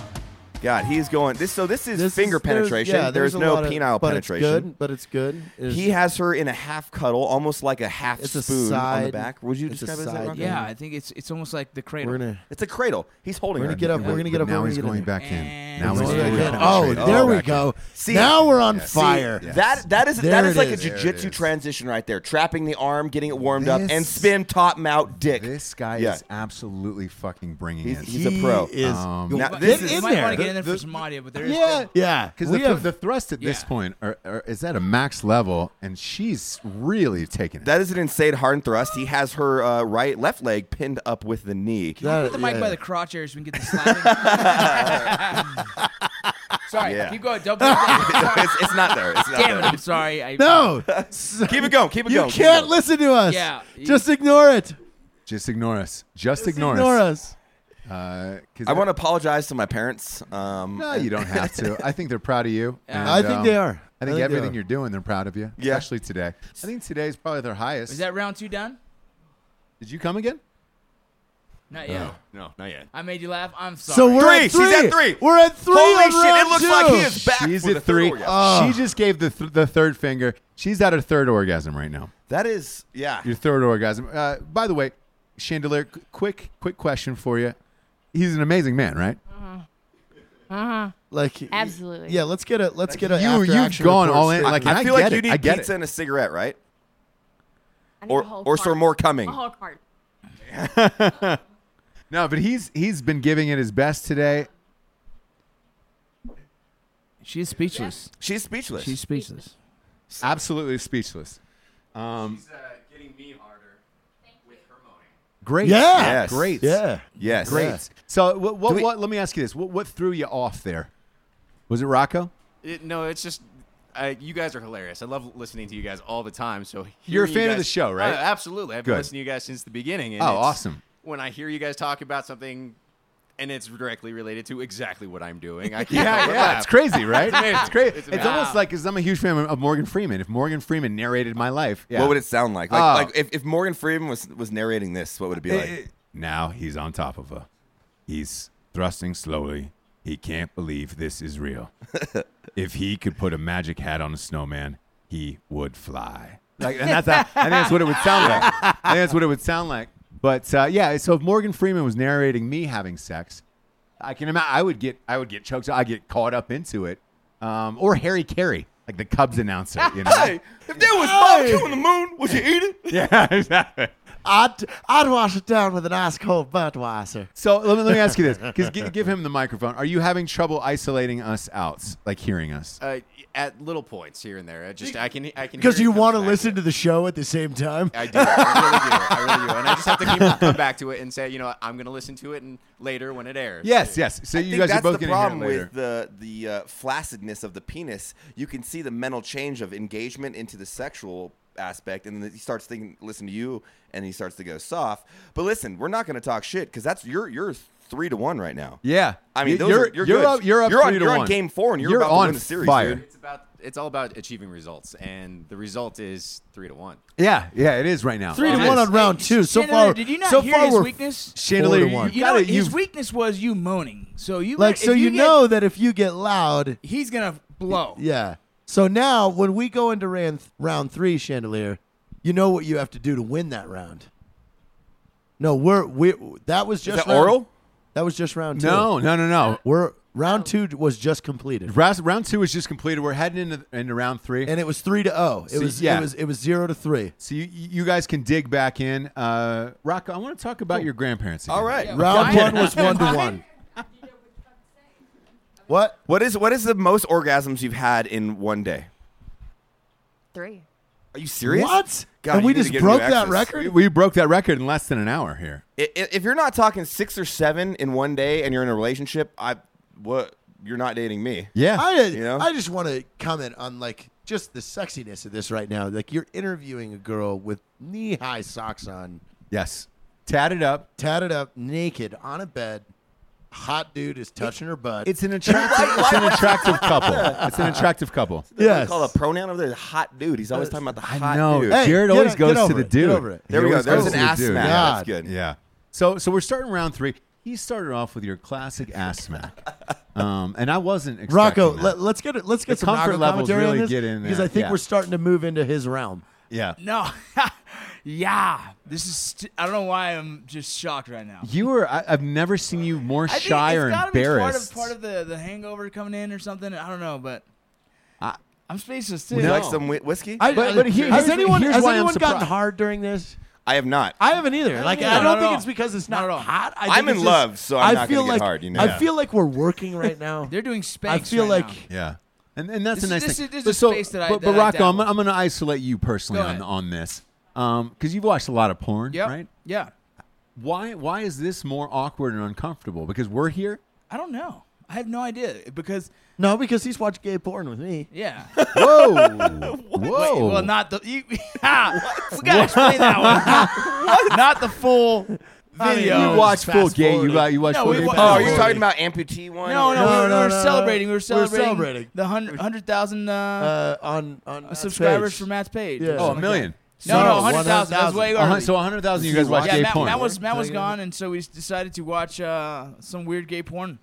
God, he's going. This so this is This finger is- there's- penetration. yeah, there's a no lot of- penile but penetration. It's good, but it's good. It's- He has her in a half cuddle, almost like a half It's a spoon on the side- back. Would you it's a describe it as that? side Rocco? Yeah, I think it's it's almost like the cradle. we're gonna It's a cradle. He's holding we're her. gonna get up. We're gonna get up. Now we're he's gonna going get back in. And Now he's he's going fully back in. Oh, penetrated. there Oh, we back go. See- now we're on See, fire. Yes. That that is There that is it like is. a There it jujitsu is. transition right there. Trapping the arm, getting it warmed up, and This- spin top mount dick. This guy Yeah. is absolutely fucking bringing He's- it. he's a He pro. Is Um, Yo, Now, get this You is- in might there. want to get in there The- for some audio, but there is yeah, Yeah, Because we the, have- the thrust at this Yeah. point are, are, is at a max level, and she's really taking it. That is an insane hard thrust. He has her uh, right left leg pinned up with the knee. That- Put the mic yeah. by the crotch area so we can get the slapping. Sorry, Yeah. keep going. Don't put it down. it's, it's not there. It's not Damn it, there. I'm sorry. I, No, Keep it going. Keep it you going. keep it can't going. listen to us. Yeah, you- just ignore it. Just ignore us. Just, Just ignore, ignore us. us. Uh, 'cause I want to apologize to my parents. Um, No, you don't have to. I think they're proud of you. and, I think um, they are. I think they everything are. you're doing, they're proud of you. Yeah. Especially today. I think today's probably their highest. Is that round two done? Did you come again? Not yet. No, not yet. I made you laugh. I'm sorry. So we're Three. at She's three. at three. We're at three. Holy on shit! It round looks two. like he is back. She's for the at three. third orgasm. She just gave the th- the third finger. She's at her third orgasm right now. That is, yeah. Your third orgasm. Uh, by the way, Chandelier, qu- quick quick question for you. He's an amazing man, right? Like Absolutely. Yeah, let's get a let's get a. You- after you've action gone report all in, straight. like, and I I feel get like you it. need I get pizza it. and a cigarette, right? I need Or a whole or cart. some more coming. A whole cart. No, but he's he's been giving it his best today. She's speechless. She's speechless. She's speechless. Absolutely speechless. Um, She's uh, getting me harder with her moaning. Great. Yeah. Yes. Great. Yeah. Yes. Great. Yeah. So what, what, we- what? Let me ask you this: what, what threw you off there? Was it Rocco? It, no, it's just uh, you guys are hilarious. I love listening to you guys all the time. So You're a hearing you fan of guys- the show, right? Uh, absolutely. I've Good. been listening to you guys since the beginning. And Oh, it's- awesome. When I hear you guys talk about something, and it's directly related to exactly what I'm doing, I can't Yeah, help but yeah, laugh. it's crazy, right? It's amazing. It's great. It's It's, amazing. almost like because I'm a huge fan of, of Morgan Freeman. If Morgan Freeman narrated my life, yeah. What would it sound like? Like, Oh. like if, if Morgan Freeman was was narrating this, what would it be like? Eh, Now he's on top of her. He's thrusting slowly. He can't believe this is real. If he could put a magic hat on a snowman, he would fly. Like, and that's how, I think that's what it would sound like. I think that's what it would sound like. But uh, yeah, so if Morgan Freeman was narrating me having sex, I can imagine I would get I would get choked. I get caught up into it. Um, or Harry Carey, like the Cubs announcer. You know? Hey, if there was barbecue on the moon, would you eat it? Yeah, exactly. I'd, I'd wash it down with an ice cold Budweiser. So let me, let me ask you this, because give, give him the microphone. Are you having trouble isolating us out, like hearing us? Uh, at little points here and there. I just I can I can Because hear you it comes want to back listen to the show at the same time. I do. I really do. I really do. And I just have to keep, come back to it and say, you know, I'm going to listen to it and later when it airs. Yes, yes. So I you think guys that's are both the going to hear problem it later. with the the uh, flaccidness of the penis. You can see the mental change of engagement into the sexual aspect, and then he starts thinking, listen to you, and he starts to go soft. But listen, we're not going to talk shit because that's you're you're three to one right now. Yeah, I mean, You- those you're are, you're, you're good. up. You're up You're three on, to you're one. on game four, and you're, You're about on to win the series, fire. dude. It's about it's all about achieving results, and the result is three to one. Yeah, yeah, it is right now. Three It to is. one on round two. So Chandelier, far, did you not so hear far his we're weakness? Chandelier, Four to you one. You gotta- know, his you've- weakness was you moaning. So you like if so you, get- know that if you get loud, he's gonna blow. yeah. So now when we go into round round three, Chandelier, you know what you have to do to win that round. No, we're we that was Is just that round- oral? That was just round two. No, no, no, no. We're round two was just completed, Round, round two is just completed. We're heading into into round three. and it was three to oh. It So, was yeah. it was it was zero to three. So you, you guys can dig back in. Uh, Rocco, I want to talk about your grandparents. Again. All right. Yeah. Round Ryan- one was one to one. What? What is what is the most orgasms you've had in one day? Three. Are you serious? What? God, and you we need to just get broke new that access. record. We, we broke that record in less than an hour here. I- i- If you're not talking six or seven in one day, and you're in a relationship, I what you're not dating me. Yeah. I You know? I just want to comment on like just the sexiness of this right now. Like you're interviewing a girl with knee high socks on, Yes. Tatted up. tatted up, naked on a bed. Hot dude is touching her butt. It's an attractive. it's an attractive couple. It's an attractive couple. yes. Call a pronoun over there. Hot dude. He's always talking about the I hot know. dude. Hey, Jared get always o- goes get to over the it. Get dude. over it. He There we go. always There's goes an to the ass dude. smack. God. That's good. Yeah. So so we're starting round three. He started off with your classic ass smack, um, and I wasn't expecting Rocco, that. let, let's get it. Let's get The some comfort Rocco levels commentary on really this get in because there. I think Yeah. we're starting to move into his realm. yeah. No. Yeah. This is. St- I don't know why I'm just shocked right now. You were. I, I've never seen you more I think shy it's or gotta be embarrassed. part of part of the, the hangover coming in or something. I don't know, but I- I'm speechless too. Would you No. like some whi- whiskey? I, But- I- but here- has here's- anyone here's has why I'm anyone gotten surprised. hard during this? I have not. I haven't either. Like either. I Not don't at think all. it's because it's Not not, at all. hot. I I'm think in it's just- love, so I'm I not feel gonna get like hard, you know? I Yeah. feel like we're working right now. They're doing I spanks. feel right like now. Yeah. And, and that's This a is- nice this thing. is- this is but a so, space that I- but, that but I Rocco, I'm, dabble. I'm going to isolate you personally Go on, ahead. on this because you've watched a lot of porn, Yep. right? Yeah. Why why is this more awkward and uncomfortable? Because we're here. I don't know. I have no idea because no, because he's watched gay porn with me. yeah. Whoa, Wait, whoa. well, not the. You, ah, we gotta explain that one. Not the full I mean, video. you watch fast full gay. You forwarded. got you watch No, full we gay. wa- porn? Oh, no, are you we're- talking about amputee one? No, no, No, we were, no, we were no, celebrating. We were We're celebrating, celebrating. the hundred hundred thousand uh, Uh, on on Matt's subscribers page. for Matt's page. Yeah. or Oh, Oh, a something like million. that. No, no, So, hundred thousand. That was way A hun- early. So one hundred thousand. You guys You watch watch- gay yeah, Matt, porn. Matt was Matt Can I was get gone, and so we decided to watch uh, some weird gay porn.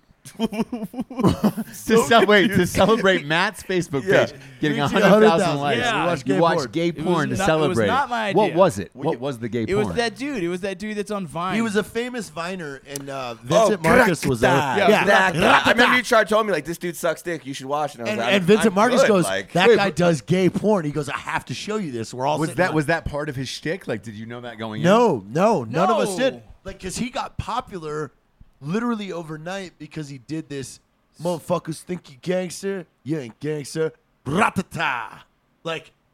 to celebrate to celebrate Matt's Facebook Yeah. page getting We a see hundred thousand one hundred thousand. likes. Yeah. You We watched watched gay, gay porn. gay It was porn to not- it was celebrate. not my What idea. was it? What was the gay It porn? was that dude. It was that dude that's on Vine. He was a famous Viner, and uh, Oh, Vincent Marcus was there. Yeah, Yeah. that guy. I remember you tried told me like this dude sucks dick. You should watch it. And, I was And, like, and I'm- Vincent I'm Marcus good, goes, like, that Wait, guy but- does gay porn. He goes, I have to show you this. We're all was sitting that on- was that part of his shtick? Like, did you know that going in? No, no, none of us No. did. Like, because he got popular literally overnight because he did this. Motherfuckers think you gangster. You ain't gangster. Ratata. Like,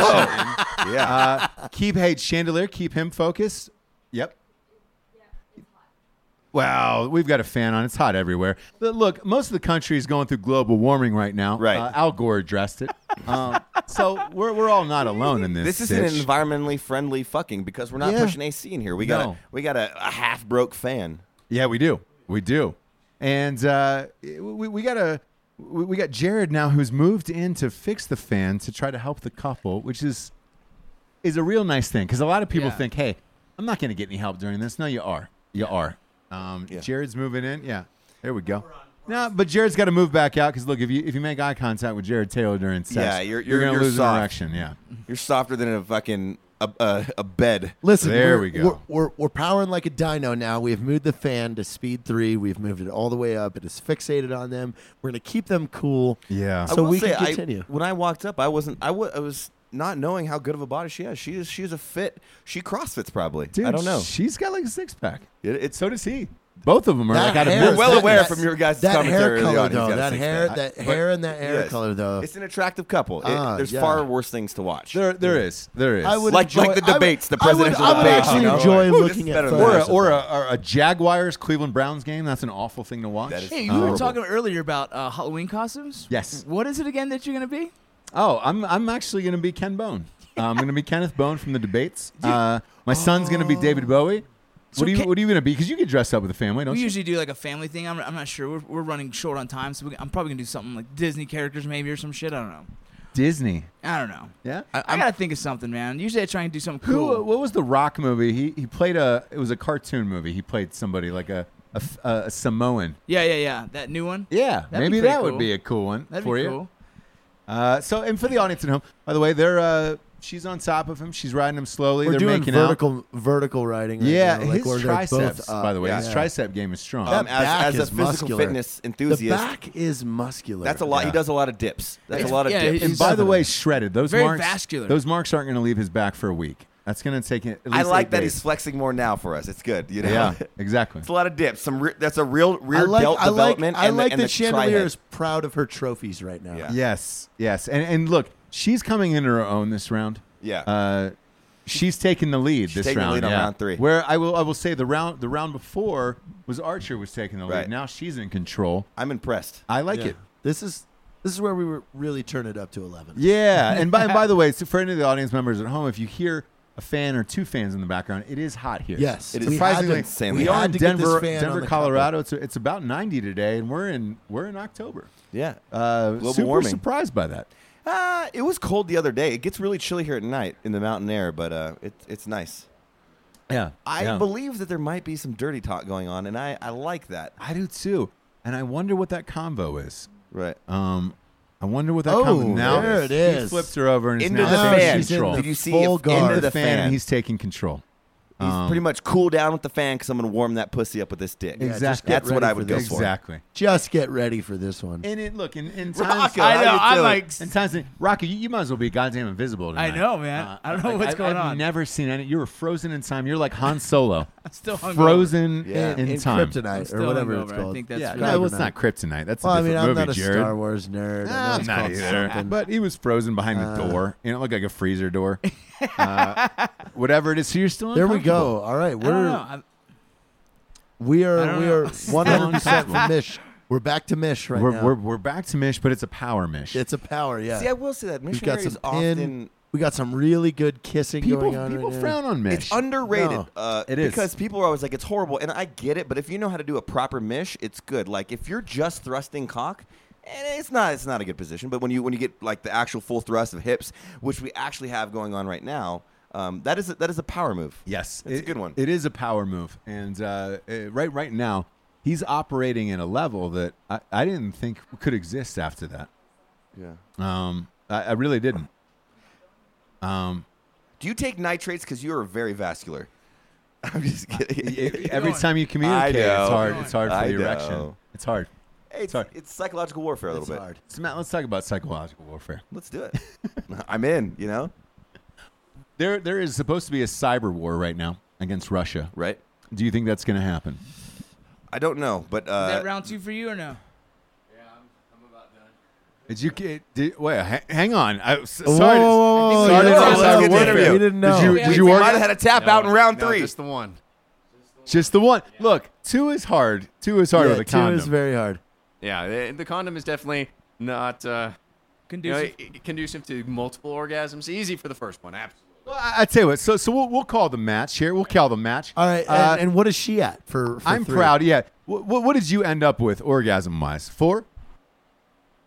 yeah. Uh, keep hey Chandelier. Keep him focused. Yep. Well, we've got a fan on. It's hot everywhere. But look, most of the country is going through global warming right now. Right. Uh, Al Gore addressed it. Um, so we're we're all not alone in this. This sitch. isn't environmentally friendly fucking because we're not Yeah. pushing A C in here. We got No. a, we got a, a half broke fan. Yeah, we do. We do. And uh, we we got a we we got Jared now, who's moved in to fix the fan to try to help the couple, which is is a real nice thing because a lot of people Yeah. think, "Hey, I'm not going to get any help during this." No, you are. You are. Um, Yeah. Jared's moving in. Yeah, there we go. No, but Jared's got to move back out because look, if you if you make eye contact with Jared Taylor during sex, Yeah, you're- you're- gonna you're lose soft. an erection. Yeah. You're softer than a fucking a, a, a bed. Listen, There we're, we go. We're, we're, we're powering like a dyno now. We've moved the fan to speed three. We've moved it all the way up. It is fixated on them. We're going to keep them cool. Yeah. So I will we say, can I- continue. when I walked up, I wasn't. I wa- I was not knowing how good of a body she has. She is. She is a fit. She CrossFits probably. Dude, I don't know. She's got like a six pack. It, it's So does he. Both of them are That like out of hair- You're milk. well that- aware that- from your guys' that commentary hair in the color, audience, though. he's got a That six hair, pack. that But- hair and that hair yes. color, though. It's an attractive couple. It- Ah, there's yeah. far worse things to watch. There, there is. There is. I would Like- enjoy, like the I would- debates, the I would- presidential I would, debates, actually you know? enjoy Ooh, this looking is at better than or that. a, or a, or a Jaguars Cleveland Browns game. That's an awful thing to watch. That is Hey, you horrible. were talking earlier about uh, Halloween costumes. Yes. What is it again that you're gonna be? Oh, I'm I'm actually going to be Ken Bone. Uh, I'm going to be Kenneth Bone from the debates. Uh, my son's going to be David Bowie. So what are you Ken- What are you going to be? Because you get dressed up with the family, don't We you? usually do like a family thing. I'm, I'm not sure. We're, we're running short on time, so we, I'm probably gonna do something like Disney characters maybe or some shit. I don't know. Disney. I don't know. Yeah. I, gotta think of something, man. Usually I try and do something Who? cool. What was the Rock movie? He he played a. It was a cartoon movie. He played somebody like a a, f- a Samoan. Yeah, yeah, yeah. That new one. Yeah, That'd be maybe pretty that would cool. be a cool one That'd for be you. cool. Uh, so, and for the audience at home, by the way, they're uh, she's on top of him. She's riding him slowly. We're they're doing making out. vertical vertical riding. Right Yeah, now, like his where they're triceps. both up. by the way, Yeah. his tricep game is strong. Um, That back as, as a is physical muscular. fitness The enthusiast, back is muscular. that's a lot. He Yeah. does a lot of dips. That's It's- a lot of yeah, dips. he's- And by the way, shredded. Those Very marks, vascular. Those marks aren't going to leave his back for a week. That's going to take it. At least I like eight that days. he's flexing more now for us. It's good. You know? Yeah, exactly. It's a lot of dips. Some re- that's a real I rear like, delt I like, development. I and like the, and that the Chandelier tri-head. is proud of her trophies right now. Yeah. Yes, yes, and and look, she's coming into her own this round. Yeah. Uh, she's taking the lead She's this taking the round. lead on yeah. round three. Where I will, I will say the round, the round before was Archer was taking the lead. Right. Now she's in control. I'm impressed. I like Yeah. it. This is this is where we were really turn it up to eleven. Yeah, and by and by the way, so for any of the audience members at home, if you hear a fan or two fans in the background, it is hot here. Yes, It is we had Surprisingly, to- insanely we hot. are had in to get this Denver, fan on Denver, the Colorado. It's it's about ninety today, and we're in we're in October. Yeah. Uh, Global super warming. surprised by that. Uh, it was cold the other day. It gets really chilly here at night in the mountain air, but uh, it, it's nice. Yeah, I yeah. believe that there might be some dirty talk going on, and I, I like that. I do too, and I wonder what that convo is. Right. Um, I wonder what that Oh, convo now. there it He is. flips her over and is Into now the taking fan. She's in control. the Did you see full if- guard. into Into the the fan, fan. and he's taking control. He's Um, pretty much cool down with the fan because I'm going to warm that pussy up with this dick. Yeah, just Exactly. get That's what ready I for would go this. for. Exactly. Just get ready for this one. And it look in, in times. Rocco, I how know. you I'm doing? like, In times, Rocky, you, you might as well be goddamn invisible tonight. I know, man. I don't know what's I've, going I've on. never seen any. You were frozen in time. You're like Han Solo, I'm still hungover. frozen Yeah. in, in time. kryptonite I'm or still whatever hungover. it's I called. think that's Yeah, right. no, well, it's not kryptonite. That's Well, a I mean, different I'm movie, not a Jared. Star Wars nerd. I know I'm it's not called either. something. But he was frozen behind the Uh, door. You know, it looked like a freezer door. uh, whatever it is. So you're still there we uncomfortable. go. All right, I don't we're know. I'm- we I are don't we know. are one hundred percent from Mish. We're back to Mish right we're, now. we're we're back to Mish, but it's a power Mish. it's a power, yeah. See, I will say that We've got missionaries some pin. often We got some really good kissing people going on. people right now. frown on Mish. it's underrated. No. uh, It is. because people are always like, it's horrible, and I get it. But if you know how to do a proper mish, it's good. Like if you're just thrusting cock, and it's not it's not a good position. But when you when you get like the actual full thrust of hips, which we actually have going on right now, um, that is a, that is a power move. Yes, It's a it- good one. It is a power move, and uh, uh, right right now he's operating at a level that I, I didn't think could exist after that. Yeah. Um, I, I really didn't. Um, Do you take nitrates because you are very vascular? I'm just kidding. every going? time you communicate, it's know. hard. It's hard for I the erection. know. It's hard. it's, Sorry. it's psychological warfare a little It's bit. hard. So Matt, let's talk about psychological warfare. Let's do it. I'm in. You know, There, there is supposed to be a cyber war right now against Russia. right? Do you think that's going to happen? I don't know, but Is uh, that round two for you or no? Did you get? Did, wait, ha- hang on. I, s- Whoa, sorry. to- whoa, whoa, whoa, sorry you to didn't say know. cyber Let's get warfare. interview. You didn't know. Did you? Yeah, Did we you we work? might have had a tap out in round No, three. just the one. Just the one. Look, two is hard. Two is hard Yeah, with a two condom. is very hard. Yeah, the, the condom is definitely not uh, you know, Conducive. i- i- conducive to multiple orgasms. Easy for the first one, absolutely. Well, I, I tell you what. So, so we'll, we'll call the match here. We'll call the match. All right, Uh, and, and what is she at for? for I'm three? proud. Yeah. What, what did you end up with orgasm wise? Four.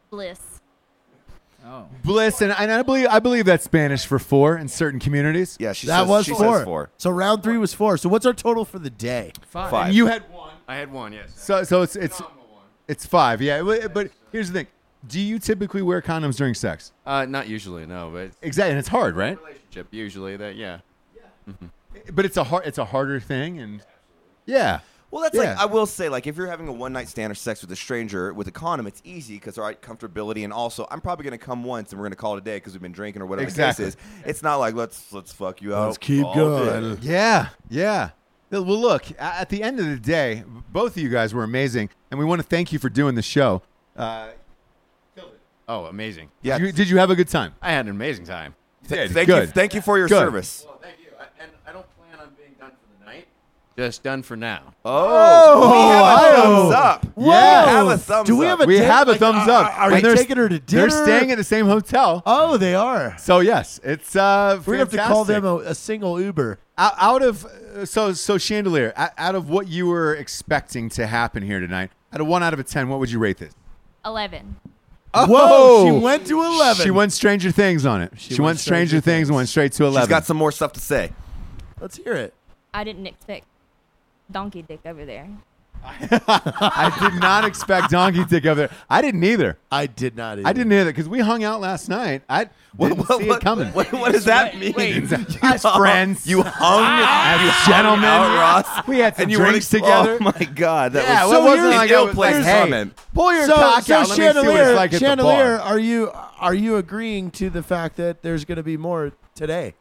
Bliss. Oh. Bliss, and, and I believe I believe that's Spanish for four in certain communities. Yeah, she That says, was she four. says four. So round three was four. So what's our total for the day? Five. Five. And you had one. I had one, yes. So so it's it's it's five. Yeah, but, but here's the thing: do you typically wear condoms during sex? Uh, not usually, no, but Exactly, and it's hard, right? relationship usually that yeah. But it's a hard it's a harder thing, and yeah. Well, that's Yeah. like I will say, like if you're having a one night stand or sex with a stranger with a condom, it's easy because all right, comfortability, and also I'm probably gonna come once and we're gonna call it a day because we've been drinking or whatever Exactly. the case is. It's not like let's let's fuck you out. Let's keep all going. day. Yeah, yeah. Well, look, a- at the end of the day, both of you guys were amazing, and we want to thank you for doing the show. Uh, Oh, amazing. Yeah. did, you, did you have a good time? I had an amazing time. Th- Did. thank Good. you, thank you for your Good. service. Well, thank you. I, and I don't plan on being done for the night. Just done for now. Oh, we have a thumbs up. Whoa. We have a thumbs Do we up. have a We date? have a Like, thumbs are- up. Are, And we they're- taking her to dinner? They're staying at the same hotel. Oh, they are. So yes, it's uh, We're gonna have to call fantastic. them a, a single Uber. out, out of uh, so so Chandelier, out, out of what you were expecting to happen here tonight, out of one out of a ten, what would you rate this? eleven. Whoa, she went to eleven. She went Stranger Things on it. She, went went Stranger, Stranger Things and Things. went straight to eleven. She's got some more stuff to say. Let's hear it. I didn't expect donkey dick over there. I did not expect Donkey Dick over there. I didn't either. I did not. Either. I didn't either because we hung out last night. I didn't see it coming. What, what does that mean? wait. As friends, You hung as gentlemen, out, Ross. we had some and you drinks were like, together. Oh my god, that Yeah, was well, so it wasn't an like I was ill-placed like, hey, comment. pull your So, cock so out. Let me see what Chandelier, it's like at the Chandelier, bar. are you are you agreeing to the fact that there's going to be more today?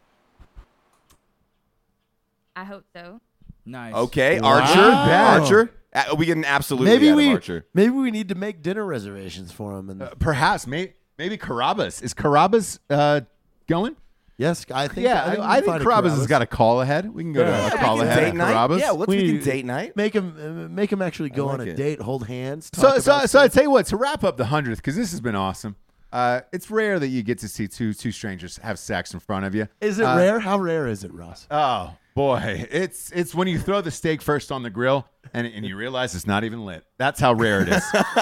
I hope so. Nice. Okay, Wow. Archer, Bad. Archer. Uh, we get an absolutely Maybe out of we Archer. maybe we need to make dinner reservations for him. And Uh, perhaps, maybe, maybe Carrabba's. Is Carrabba's uh, going? yes, I think. Yeah, I, we I can think find a Carrabba's has got a call ahead. We can go Yeah. to a call ahead Date at night? Carrabba's. Yeah, let's We- we can date night. Make him uh, make him actually go like on a it. date, hold hands. So, talk so, about so I stuff. tell you what. To wrap up the hundredth, because this has been awesome. Uh, it's rare that you get to see two two strangers have sex in front of you. Is it Uh, rare? How rare is it, Ross? Oh boy, it's it's when you throw the steak first on the grill and and you realize it's not even lit. That's how rare it is.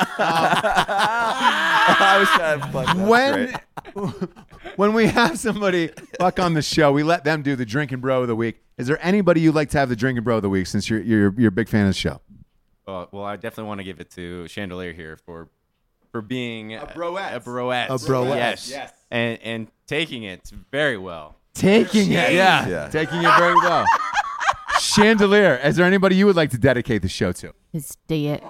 I was trying to fuck. That's when great. when we have somebody fuck on the show, we let them do the drinking bro of the week. Is there anybody you'd like to have the drinking bro of the week since you're you're you're a big fan of the show? Uh, well, I definitely want to give it to Chandelier here for for being a broette. A broette. A broette. Yes. Yes. And and taking it very well. Taking it, yeah, Yeah. taking it very well. Chandelier, is there anybody you would like to dedicate the show to? His dick.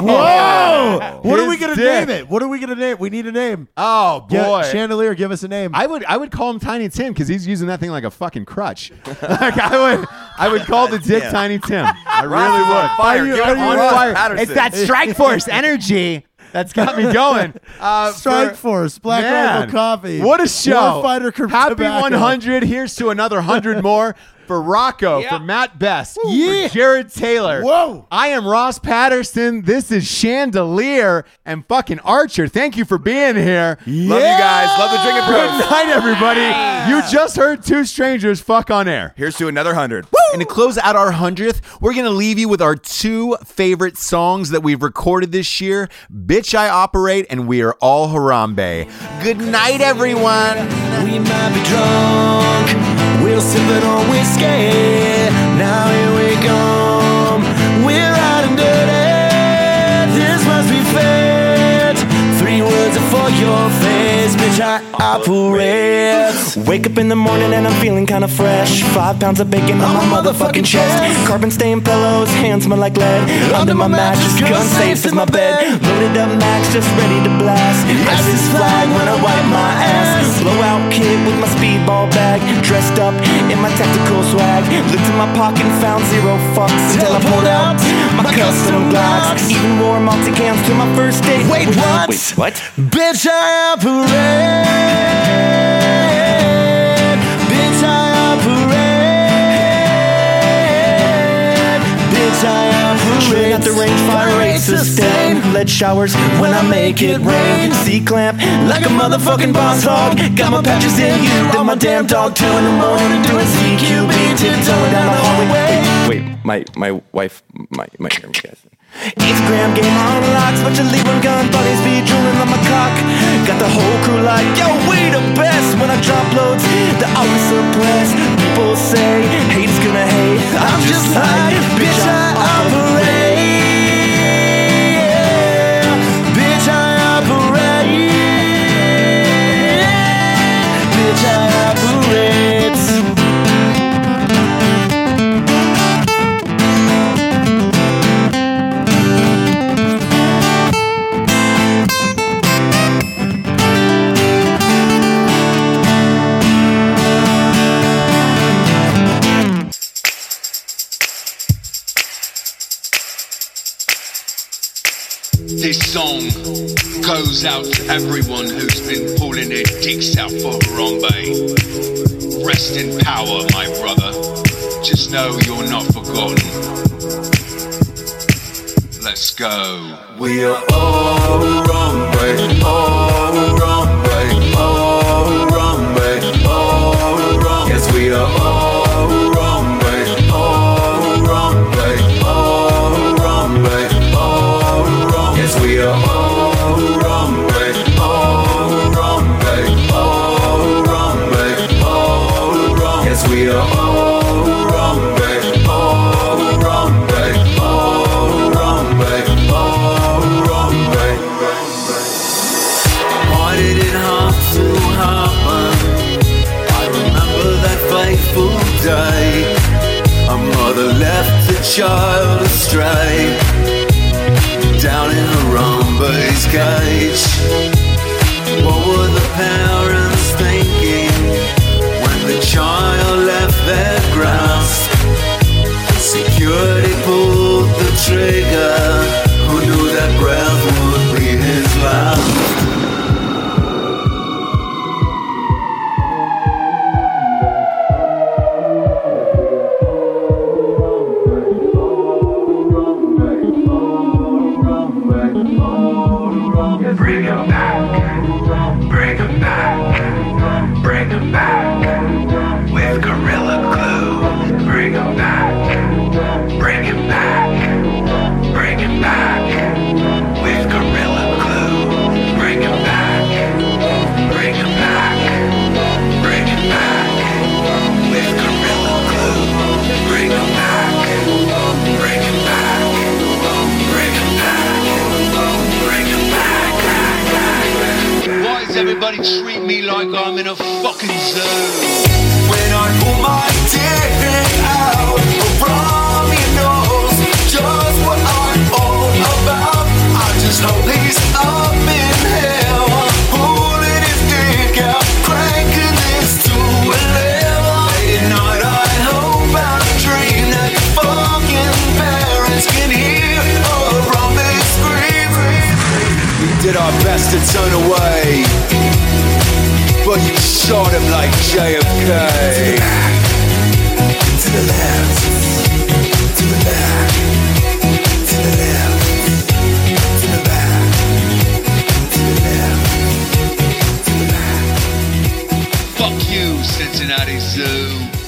Whoa! What are we His gonna dick. name it? What are we gonna name? We need a name. Oh Yeah, boy, Chandelier, give us a name. I would I would call him Tiny Tim because he's using that thing like a fucking crutch. Like I would I would call the dick Yeah. Tiny Tim. I really Ross is would. on fire. Are you- Give are it you on Ross fire. It's Patterson. that Strike Force energy that's got me going. Uh, Strike for- Force, Black Man, Rifle Coffee. What a show! Warfighter Cur- Happy Tobacco. one hundred. Here's to another one hundred more for Rocco, for Matt Best, Yeah. for Jared Taylor. Whoa. I am Ross Patterson. This is Chandelier and fucking Archer. Thank you for being here. Love you guys. Love the drinking Good bros. night, everybody. You just heard two strangers fuck on air. Here's to another hundred. And to close out our hundredth, we're going to leave you with our two favorite songs that we've recorded this year, Bitch I Operate and We Are All Harambe. Good night, everyone. We might be drunk, we're sipping on whiskey. Now here we come, we're out and dirty. This must be fate. Three words for your face, bitch I operate. Wake up in the morning and I'm feeling kinda fresh. Five pounds of bacon on my motherfucking chest. Carbon stained pillows, hands smell like lead. Under my mattress, gun safe is my bed. Loaded up max, just ready to blast. Isis flag when I wipe my ass. Blowout kid with my speedball bag. Dressed up in my tactical swag. Looked in my pocket and found zero fucks until I pulled out my custom Glocks. Even wore multicams to my first date. Wait, what? Wait, what? Bitch, I operate. Bitch, I operate. Bitch, I operate. Train out the range, fire rate, sustain. Lead showers when I make it rain. C-clamp like a motherfucking boss hog. Got my patches in you and my damn dog. Two in the morning doing C Q B. Tiptoeing down the hallway. Wait, wait, my, my wife might, might hear me, guys. Instagram game on locks, bunch of Libran gun buddies be drooling on my cock. Got the whole crew like, yo, we the best. When I drop loads, they always suppress. People say, hate is gonna hate. I'm just like, bitch, I operate. Bitch, I operate. Bitch, I operate. This song goes out to everyone who's been pulling their dicks out for Harambe. Rest in power, my brother. Just know you're not forgotten. Let's go. We are all Harambe, all Harambe, all Harambe, all Harambe. Yes, we are all Harambe, all Harambe, all Harambe, all Harambe. Yes, we are all Harambe, all Harambe, all Harambe, all Harambe. Yes, we are all Harambe, all Harambe, all Harambe, all Harambe. Why did it have to happen? I remember that fateful day. A mother left a child astray, down in Harambe's cage. What were the parents thinking when the child left their grasp? Security pulled the trigger. Who knew that breath would be his last? Bring him back, bring him back, bring him back with Gorilla Glue. Bring him back, bring him back, bring him back with Gorilla Glue. Bring him back, bring him back, bring him back with Gorilla Glue. Bring him back, bring him back, bring him back, bring him back. Why does everybody treat me like I'm in a fucking zoo? When I pull my dick out, Harambe knows just what I'm all about. I just hope he's up in hell, pulling his dick out, cranking this to eleven. Late at night I hope I dream that the fucking parents can hear Harambe scream. We did our best to turn away, but you shot him like J F K. To the left, to the back, to the left, to the back, to the left, to the back. Fuck you, Cincinnati Zoo.